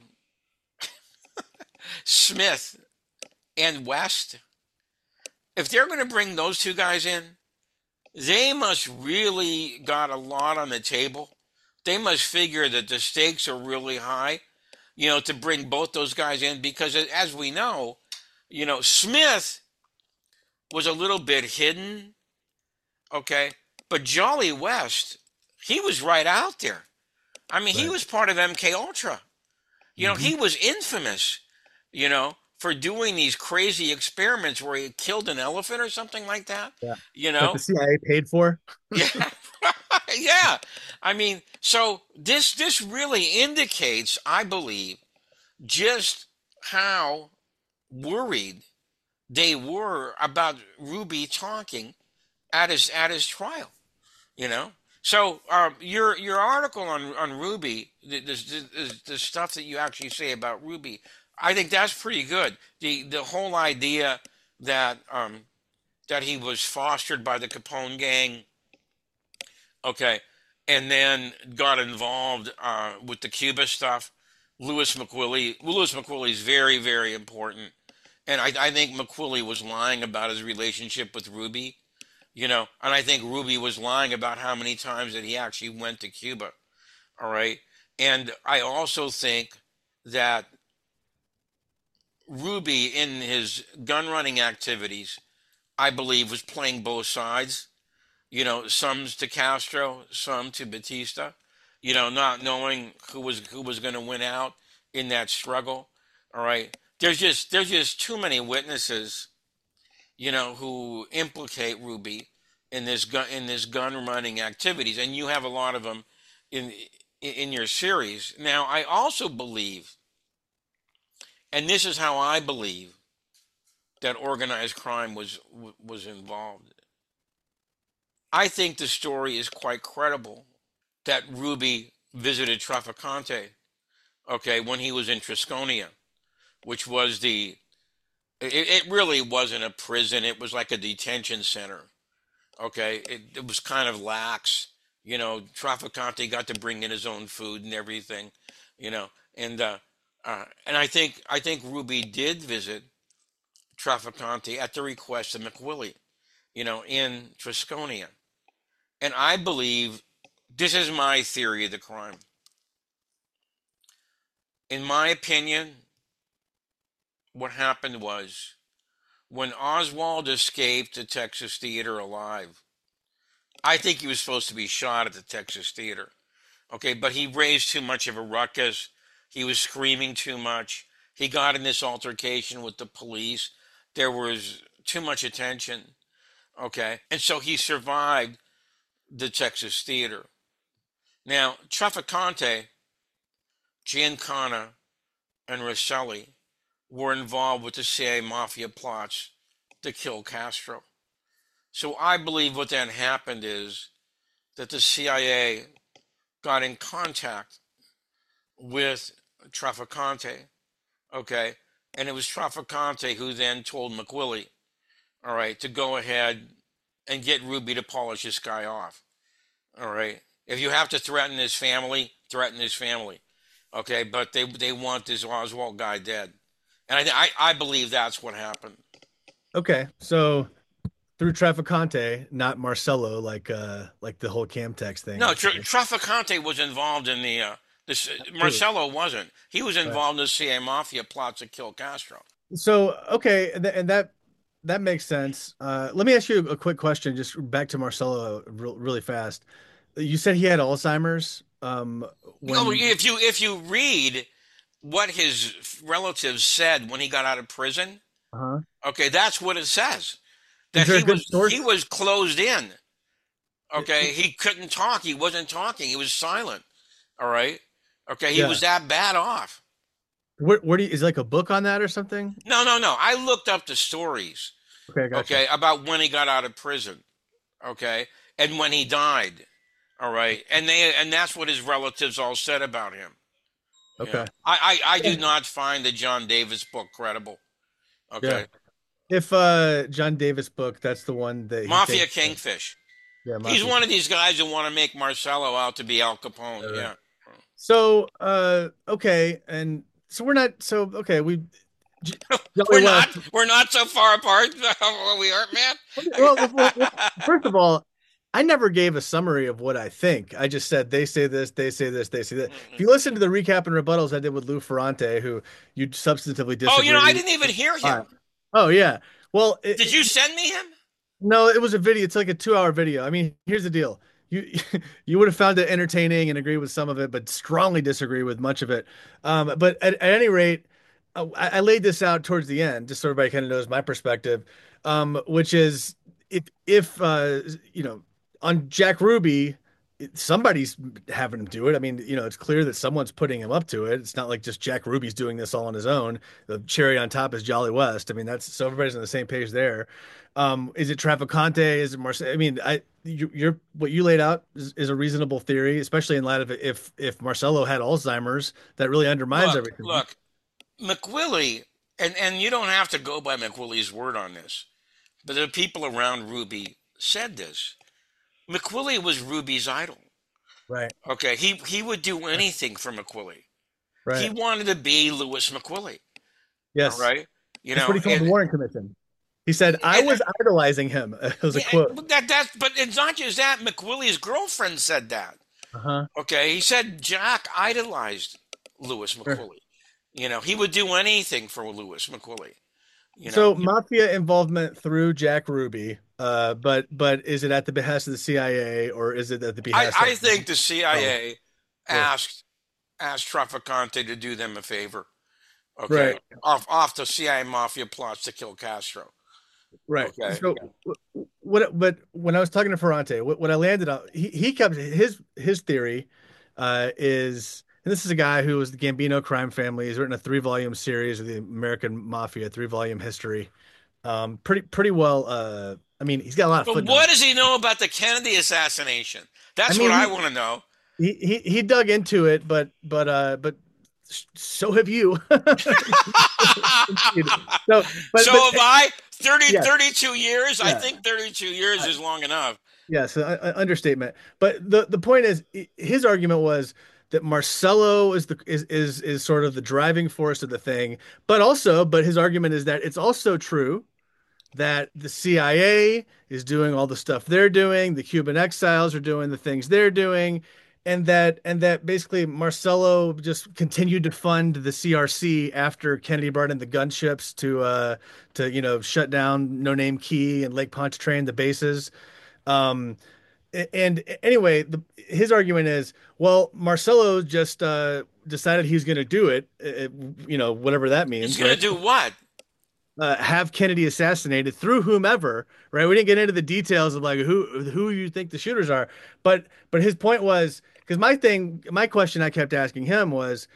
Smith and West, if they're going to bring those two guys in, they must really got a lot on the table. They must figure that the stakes are really high, you know, to bring both those guys in, because as we know, you know, Smith was a little bit hidden, okay, but Jolly West, he was right out there. I mean, right. He was part of M K Ultra. You know, mm-hmm. He was infamous, you know, for doing these crazy experiments where he killed an elephant or something like that. Yeah. You know, that the C I A paid for. Yeah. Yeah. I mean, so this this really indicates, I believe, just how worried they were about Ruby talking at his at his trial. You know. So uh, your your article on on Ruby, the, the, the stuff that you actually say about Ruby, I think that's pretty good. The the whole idea that um, that he was fostered by the Capone gang, okay, and then got involved uh, with the Cuba stuff. Louis McWillie, Louis McWillie is very, very important, and I, I think McWillie was lying about his relationship with Ruby. You know, and I think Ruby was lying about how many times that he actually went to Cuba. All right. And I also think that Ruby, in his gun running activities, I believe was playing both sides. You know, some to Castro, some to Batista. You know, not knowing who was who was going to win out in that struggle. All right. There's just there's just too many witnesses, you know, who implicate Ruby in this gun in this gun running activities, and you have a lot of them in in your series. Now, I also believe, and this is how I believe, that organized crime was was involved. I think the story is quite credible that Ruby visited Trafficante, okay, when he was in Trisconia, which was the It, it really wasn't a prison. It was like a detention center. Okay. It, it was kind of lax. You know, Trafficante got to bring in his own food and everything, you know, and, uh, uh, and I think, I think Ruby did visit Trafficante at the request of McWillie, you know, in Trisconia. And I believe this is my theory of the crime. In my opinion, what happened was, when Oswald escaped the Texas Theater alive, I think he was supposed to be shot at the Texas Theater. Okay, but he raised too much of a ruckus. He was screaming too much. He got in this altercation with the police. There was too much attention. Okay, and so he survived the Texas Theater. Now, Trafficante, Giancana, and Rosselli were involved with the C I A mafia plots to kill Castro. So I believe what then happened is that the C I A got in contact with Trafficante, okay? And it was Trafficante who then told McWillie, all right, to go ahead and get Ruby to polish this guy off, all right? If you have to threaten his family, threaten his family, okay? But they they want this Oswald guy dead. And I, I, I believe that's what happened. Okay, so through Trafficante, not Marcelo, like uh, like the whole Camtex thing. No, Tra- Trafficante was involved in the, uh, this, Marcelo wasn't. He was involved in the C I A mafia plot to kill Castro. So okay, and, th- and that that makes sense. Uh, let me ask you a quick question, just back to Marcelo, re- really fast. You said he had Alzheimer's. Um, No, when if you if you read what his relatives said when he got out of prison, uh-huh. okay, that's what it says. Is That there a he good was source? he was closed in. Okay, he couldn't talk. He wasn't talking. He was silent. All right. Okay, he Yeah. was that bad off. Where, where do you, is like a book on that or something? No, no, no. I looked up the stories. Okay, gotcha. Okay, about when he got out of prison. Okay, and when he died. All right, and they and that's what his relatives all said about him. You Okay. know, I, I I do not find the John Davis book credible. Okay, If uh, John Davis book, that's the one that he Mafia takes- Kingfish. Yeah, He's Mafia. one of these guys who want to make Marcelo out to be Al Capone. Right. Yeah. So uh, okay, and so we're not so okay. We J- We're Johnny not West- we're not so far apart. We aren't, man. Well, well, well, first of all, I never gave a summary of what I think. I just said they say this, they say this, they say that. If you listen to the recap and rebuttals I did with Lou Ferrante, who you substantively disagree. Oh, you know, I didn't even hear him. Uh, oh yeah. Well, it, Did you send me him? No, it was a video. It's like a two-hour video. I mean, here's the deal. You you would have found it entertaining and agree with some of it, but strongly disagree with much of it. Um, but at, at any rate, uh, I, I laid this out towards the end, just so everybody kind of knows my perspective, um, which is if if uh, you know on Jack Ruby, it- somebody's having him do it. I mean, you know, it's clear that someone's putting him up to it. It's not like just Jack Ruby's doing this all on his own. The cherry on top is Jolly West. I mean, that's so everybody's on the same page there. Um, is it Trafficante? Is it Marcel? I mean, I you, you're what you laid out is, is a reasonable theory, especially in light of if if Marcelo had Alzheimer's, that really undermines Look, everything. look, McWillie, and and you don't have to go by McWillie's word on this, but the people around Ruby said this. McWillie was Ruby's idol. Right, Okay, he he would do anything for McWillie. right. He wanted to be Lewis McWillie. Yes, All right, you that's know. what he told and- the Warren Commission. He said, "I and- was idolizing him." It was a Yeah, quote. but that that but it's not just that. McWillie's girlfriend said that. Uh-huh. Okay, he said Jack idolized Lewis McWillie. You know, he would do anything for Lewis McWillie. You know, So mafia involvement through Jack Ruby, uh, but but is it at the behest of the C I A or is it at the I, behest? I of- think the C I A Yeah. asked asked Trafficante to do them a favor. Okay, Right. off off the C I A mafia plots to kill Castro. Right. Okay. So wh- what? But when I was talking to Ferrante, what, what I landed on, he he kept his his theory uh, is, and this is a guy who was the Gambino crime family. He's written a three volume series of the American Mafia, three volume history. Um, pretty pretty well. Uh, I mean, he's got a lot of But footnotes. what does he know about the Kennedy assassination? That's I mean, what I he- want to know. He, he he dug into it, but but uh, but so have you. So, but, so but- have I. thirty, Yeah. thirty-two years? I Yeah. think thirty-two years is long enough. Yes, uh, uh, understatement. But the the point is, i- his argument was that Marcelo is the is is is sort of the driving force of the thing. But also, but his argument is that it's also true that the C I A is doing all the stuff they're doing, the Cuban exiles are doing the things they're doing, and that and that basically Marcelo just continued to fund the C R C after Kennedy brought in the gunships to uh to you know shut down No Name Key and Lake Pontchartrain, the bases. Um, a- and anyway, the, his argument is, well, Marcelo just uh, decided he's going to do it, uh, you know, whatever that means. He's going right? to do what? Uh, have Kennedy assassinated through whomever, right? We didn't get into the details of like who who you think the shooters are, but but his point was because my thing, my question I kept asking him was,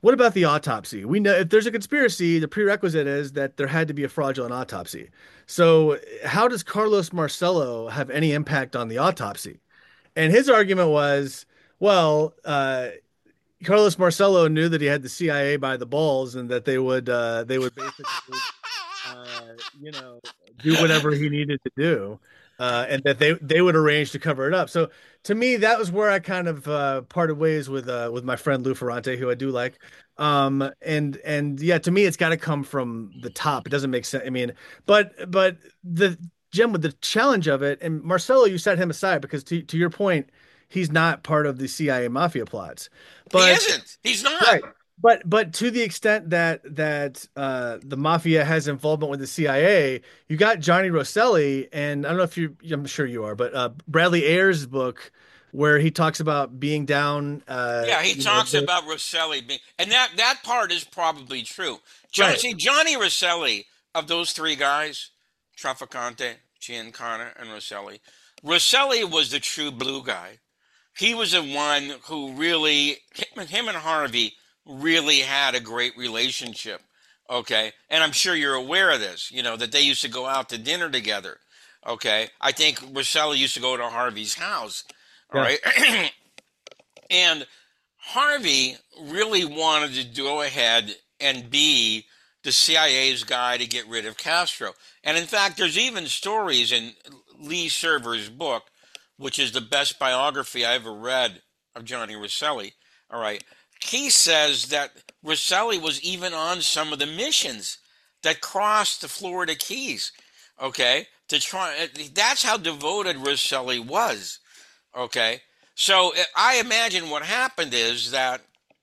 what about the autopsy? We know if there's a conspiracy, the prerequisite is that there had to be a fraudulent autopsy. So, how does Carlos Marcello have any impact on the autopsy? And his argument was, well, uh, Carlos Marcello knew that he had the C I A by the balls and that they would uh, they would basically uh, you know do whatever he needed to do, uh, and that they they would arrange to cover it up. So to me, that was where I kind of uh, parted ways with uh, with my friend Lou Ferrante, who I do like. Um, and and yeah, to me, it's got to come from the top. It doesn't make sense. I mean, but but the Jim, with the challenge of it, and Marcello, you set him aside because to to your point, he's not part of the C I A mafia plots. But he isn't. He's not. right. But but to the extent that that uh, the mafia has involvement with the C I A, you got Johnny Rosselli, and I don't know if you, I'm sure you are, but uh, Bradley Ayers' book where he talks about being down. Uh, Yeah, he you talks know, the- about Rosselli being, and that that part is probably true. John, Right. See, Johnny Rosselli, of those three guys, Traficante, Giancana, and Rosselli, Rosselli was the true blue guy. He was the one who really, him, him and Harvey really had a great relationship. Okay, and I'm sure you're aware of this. You know that they used to go out to dinner together. Okay, I think Rosselli used to go to Harvey's house. All Yeah. right. And Harvey really wanted to go ahead and be the C I A's guy to get rid of Castro. And in fact, there's even stories in Lee Server's book, which is the best biography I ever read of Johnny Rosselli. All right. He says that Rosselli was even on some of the missions that crossed the Florida Keys. Okay. To try, that's how devoted Rosselli was. Okay. So I imagine what happened is that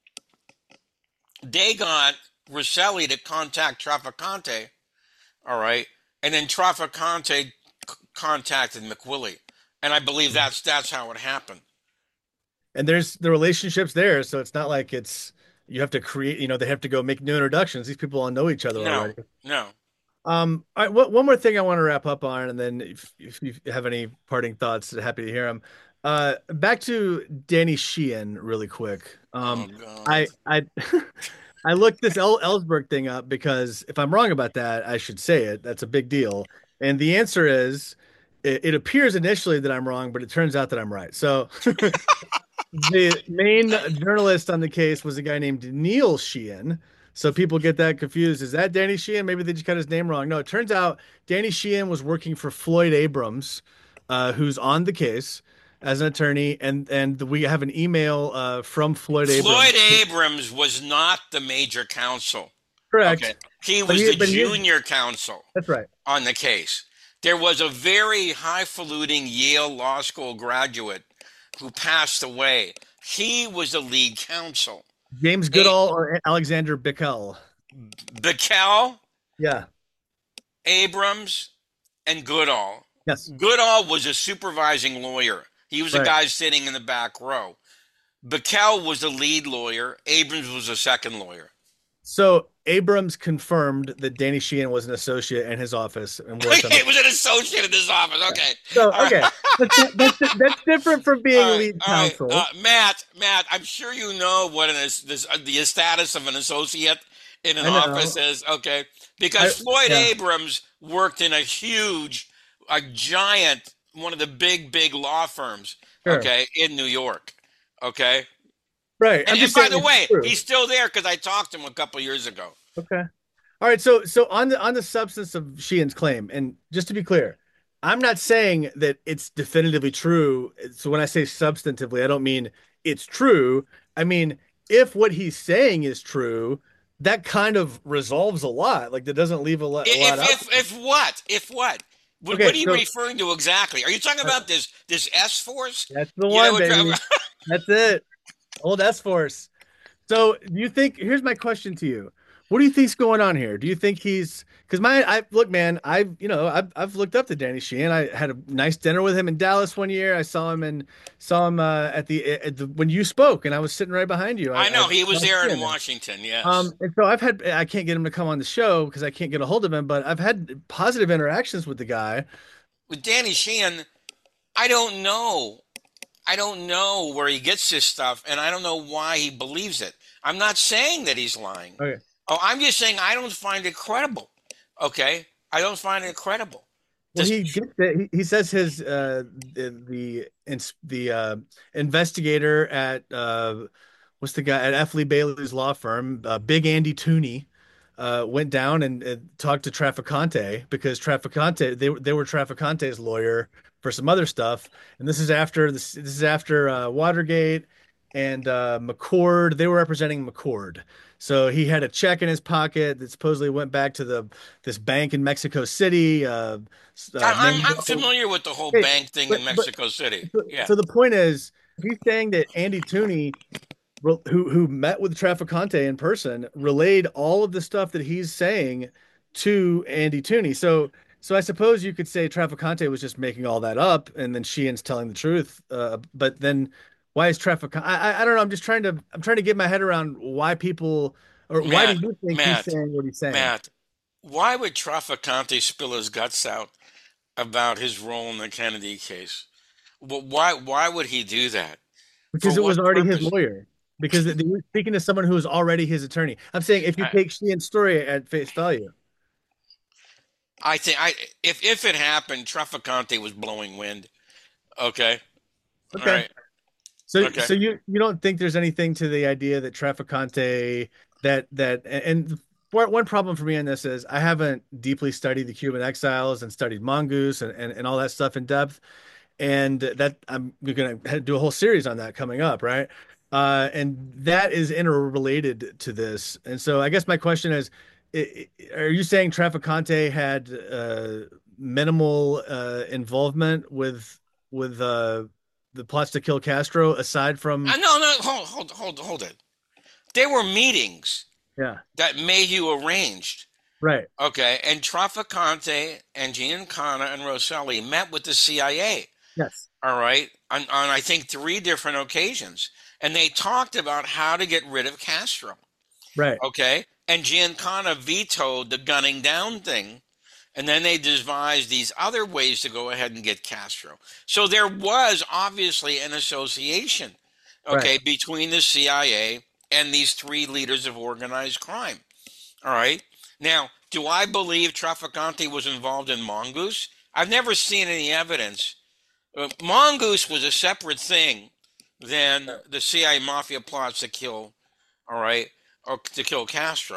they got Rosselli to contact Traficante, all right, and then Traficante c- contacted McWillie, and I believe that's that's how it happened. and there's the relationships there, so it's not like it's you have to create. You know, they have to go make new introductions. These people all know each other No, already. no. Um, all right, one one more thing I want to wrap up on, and then if, if you have any parting thoughts, happy to hear them. Uh, back to Danny Sheehan really quick. Um, Oh God. I I I looked this El Ellsberg thing up because if I'm wrong about that, I should say it. That's a big deal. And the answer is, it, it appears initially that I'm wrong, but it turns out that I'm right. So the main journalist on the case was a guy named Neil Sheehan. So people get that confused. Is that Danny Sheehan? Maybe they just got his name wrong. No, it turns out Danny Sheehan was working for Floyd Abrams, uh, who's on the case as an attorney, and and we have an email uh, from Floyd Abrams. Floyd Abrams was not the major counsel. Correct. Okay. He But was he- the but he is- junior counsel That's right. on the case. There was a very highfalutin Yale Law School graduate who passed away. He was the lead counsel. James Goodall or Alexander Bickel. Bickel, Yeah. Abrams, and Goodall. Yes. Goodall was a supervising lawyer. He was the Right. guy sitting in the back row. Bickel was the lead lawyer. Abrams was the second lawyer. So Abrams confirmed that Danny Sheehan was an associate in his office and worked on He it. was an associate in his office. Okay. So All okay, right. that's, that's that's different from being All right, lead all right. counsel. Uh, Matt, Matt, I'm sure you know what an, is- this, uh, the status of an associate in an I know. office is. Okay, because I- Floyd yeah. Abrams worked in a huge, a giant, one of the big, big law firms. Sure. Okay, in New York. Okay, Right. I'm and, and just by saying the it's way, true. he's still there because I talked to him a couple years ago. Okay. All right. So so on the on the substance of Sheehan's claim, and just to be clear, I'm not saying that it's definitively true. So when I say substantively, I don't mean it's true. I mean, if what he's saying is true, that kind of resolves a lot. Like that doesn't leave a lot, a lot If, out. if, if what? If what? What, Okay, what are you so- referring to exactly? Are you talking about this this S force? That's the You know, one, it- baby. That's it. Old S Force. So do you think, here's my question to you. What do you think's going on here? Do you think he's, because my, I look, man, I've, you know, I've, I've looked up to Danny Sheehan. I had a nice dinner with him in Dallas one year. I saw him and saw him uh, at, the, at the, when you spoke, and I was sitting right behind you. I know he was saw there in him. Washington. Yes. Um, and so I've had, I can't get him to come on the show because I can't get a hold of him, but I've had positive interactions with the guy. With Danny Sheehan, I don't know I don't know where he gets this stuff, and I don't know why he believes it. I'm not saying that he's lying. Okay. Oh, I'm just saying I don't find it credible. Okay, I don't find it credible. Well, This- he gets it. He, he says his uh the the ins- the uh, investigator at uh what's the guy at F. Lee Bailey's law firm, uh, Big Andy Tooney, uh, went down and, and talked to Trafficante because Trafficante they they were Trafficante's lawyer for some other stuff, and this is after this this is after uh, Watergate and uh, McCord. They were representing McCord. So he had a check in his pocket that supposedly went back to the this bank in Mexico City. Uh, uh, I- I'm, Mango- I'm familiar with the whole Hey, bank thing but- in but- Mexico City. So, Yeah. so the point is, he's saying that Andy Tooney, re- who who met with Trafficante in person, relayed all of the stuff that he's saying to Andy Tooney. So so I suppose you could say Trafficante was just making all that up, and then Sheehan's telling the truth. Uh, but then why is Trafficante? I, I I don't know. I'm just trying to I'm trying to get my head around why people or why Matt, do you think Matt, he's saying what he's saying? Matt, why would Trafficante spill his guts out about his role in the Kennedy case? Wh- Why why would he do that? Because For it was what already purpose? his lawyer. Because he was speaking to someone who was already his attorney. I'm saying if you I- take Sheehan's story at face value. I think I if if it happened, Trafficante was blowing wind. Okay. Okay. All right. So, Okay. so you you don't think there's anything to the idea that Trafficante that that and one one problem for me on this is I haven't deeply studied the Cuban exiles and studied Mongoose and, and, and all that stuff in depth, and that I'm going to do a whole series on that coming up, right? Uh, and that is interrelated to this, and so I guess my question is, i- i- are you saying Trafficante had uh, minimal uh, involvement with with uh, the plots to kill Castro aside from Uh, no, no, hold, hold, hold, hold it. There were meetings yeah, that Mayhew arranged. right, Okay, and Trafficante and Giancana and Rosselli met with the C I A. yes, All right, on, on I think three different occasions, and they talked about how to get rid of Castro. right, Okay, and Giancana vetoed the gunning down thing, and then they devised these other ways to go ahead and get Castro. So there was obviously an association, okay, Right. between the C I A and these three leaders of organized crime. All right. Now, do I believe Trafficante was involved in Mongoose? I've never seen any evidence. Uh, Mongoose was a separate thing than the C I A mafia plots to kill, all right, or to kill Castro.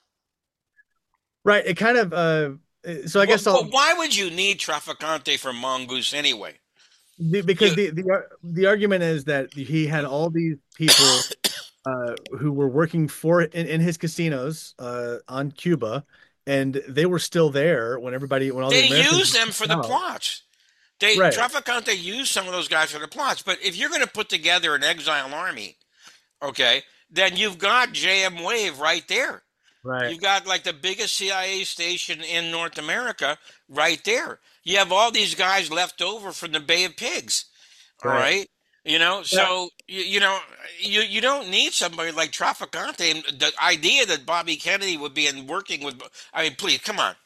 right. It kind of uh, so I guess Well, I'll well, why would you need Trafficante for Mongoose anyway? the- because you- the the ar- the argument is that he had all these people uh, who were working for in, in his casinos uh, on Cuba, and they were still there when everybody when all They the Americans used them for the out. plots. They Right. Trafficante used some of those guys for the plots. But if you're going to put together an exile army, okay, then you've got J M Wave right there. Right. You've got like the biggest C I A station in North America right there. You have all these guys left over from the Bay of Pigs. All Right. right. You know, so you, you know, you you don't need somebody like Trafficante. And the idea that Bobby Kennedy would be in working with, I mean, please, come on.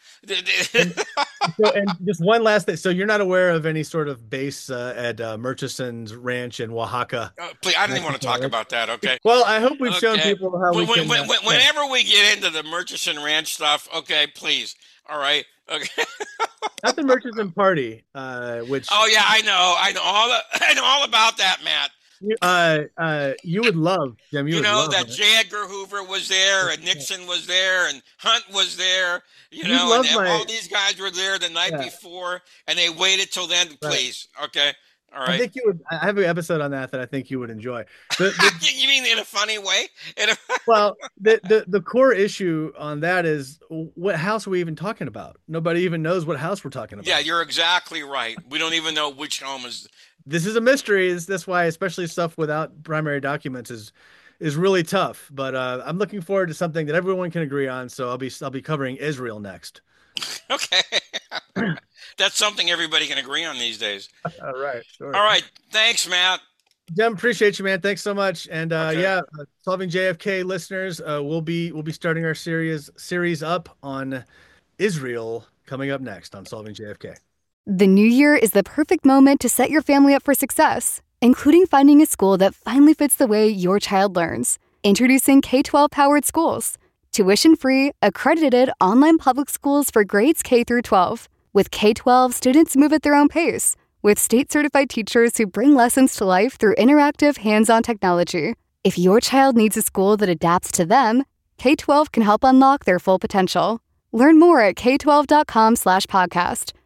So, and just one last thing. So you're not aware of any sort of base uh, at uh, Murchison's ranch in Oaxaca? Uh, please, I don't even want to talk about that. Okay. Well, I hope we've shown Okay. people how we When- can. when- uh, when- whenever we get into the Murchison Ranch stuff, okay, please. All right. Okay. not the Murchison party, uh, which Oh yeah, I know. I know all. The, I know all about that, Matt. you, uh, uh, you would love, Jim. You, You would know love that it. J. Edgar Hoover was there, and Nixon was there, and Hunt was there. You You know, love and my- all these guys were there the night Yeah. before, and they waited till then. Please, okay, all I right. think you would. I have an episode on that that I think you would enjoy. The, the, You mean in a funny way? In a, well, the, the the core issue on that is what house are we even talking about? Nobody even knows what house we're talking about. yeah, you're exactly right. We don't even know which home is. This is a mystery. Is that's why, especially stuff without primary documents, is is really tough. But uh, I'm looking forward to something that everyone can agree on. So I'll be I'll be covering Israel next. Okay. That's something everybody can agree on these days. All right, sure. All right. Thanks, Matt. Jim, appreciate you, man. Thanks so much. And uh, Okay. yeah, uh, solving J F K listeners, uh, we'll be we'll be starting our series series up on Israel coming up next on Solving J F K. The new year is the perfect moment to set your family up for success. including finding a school that finally fits the way your child learns. Introducing K twelve Powered Schools. Tuition-free, accredited online public schools for grades K through twelve. With K twelve, students move at their own pace, with state-certified teachers who bring lessons to life through interactive, hands-on technology. If your child needs a school that adapts to them, K twelve can help unlock their full potential. Learn more at k twelve dot com slash podcast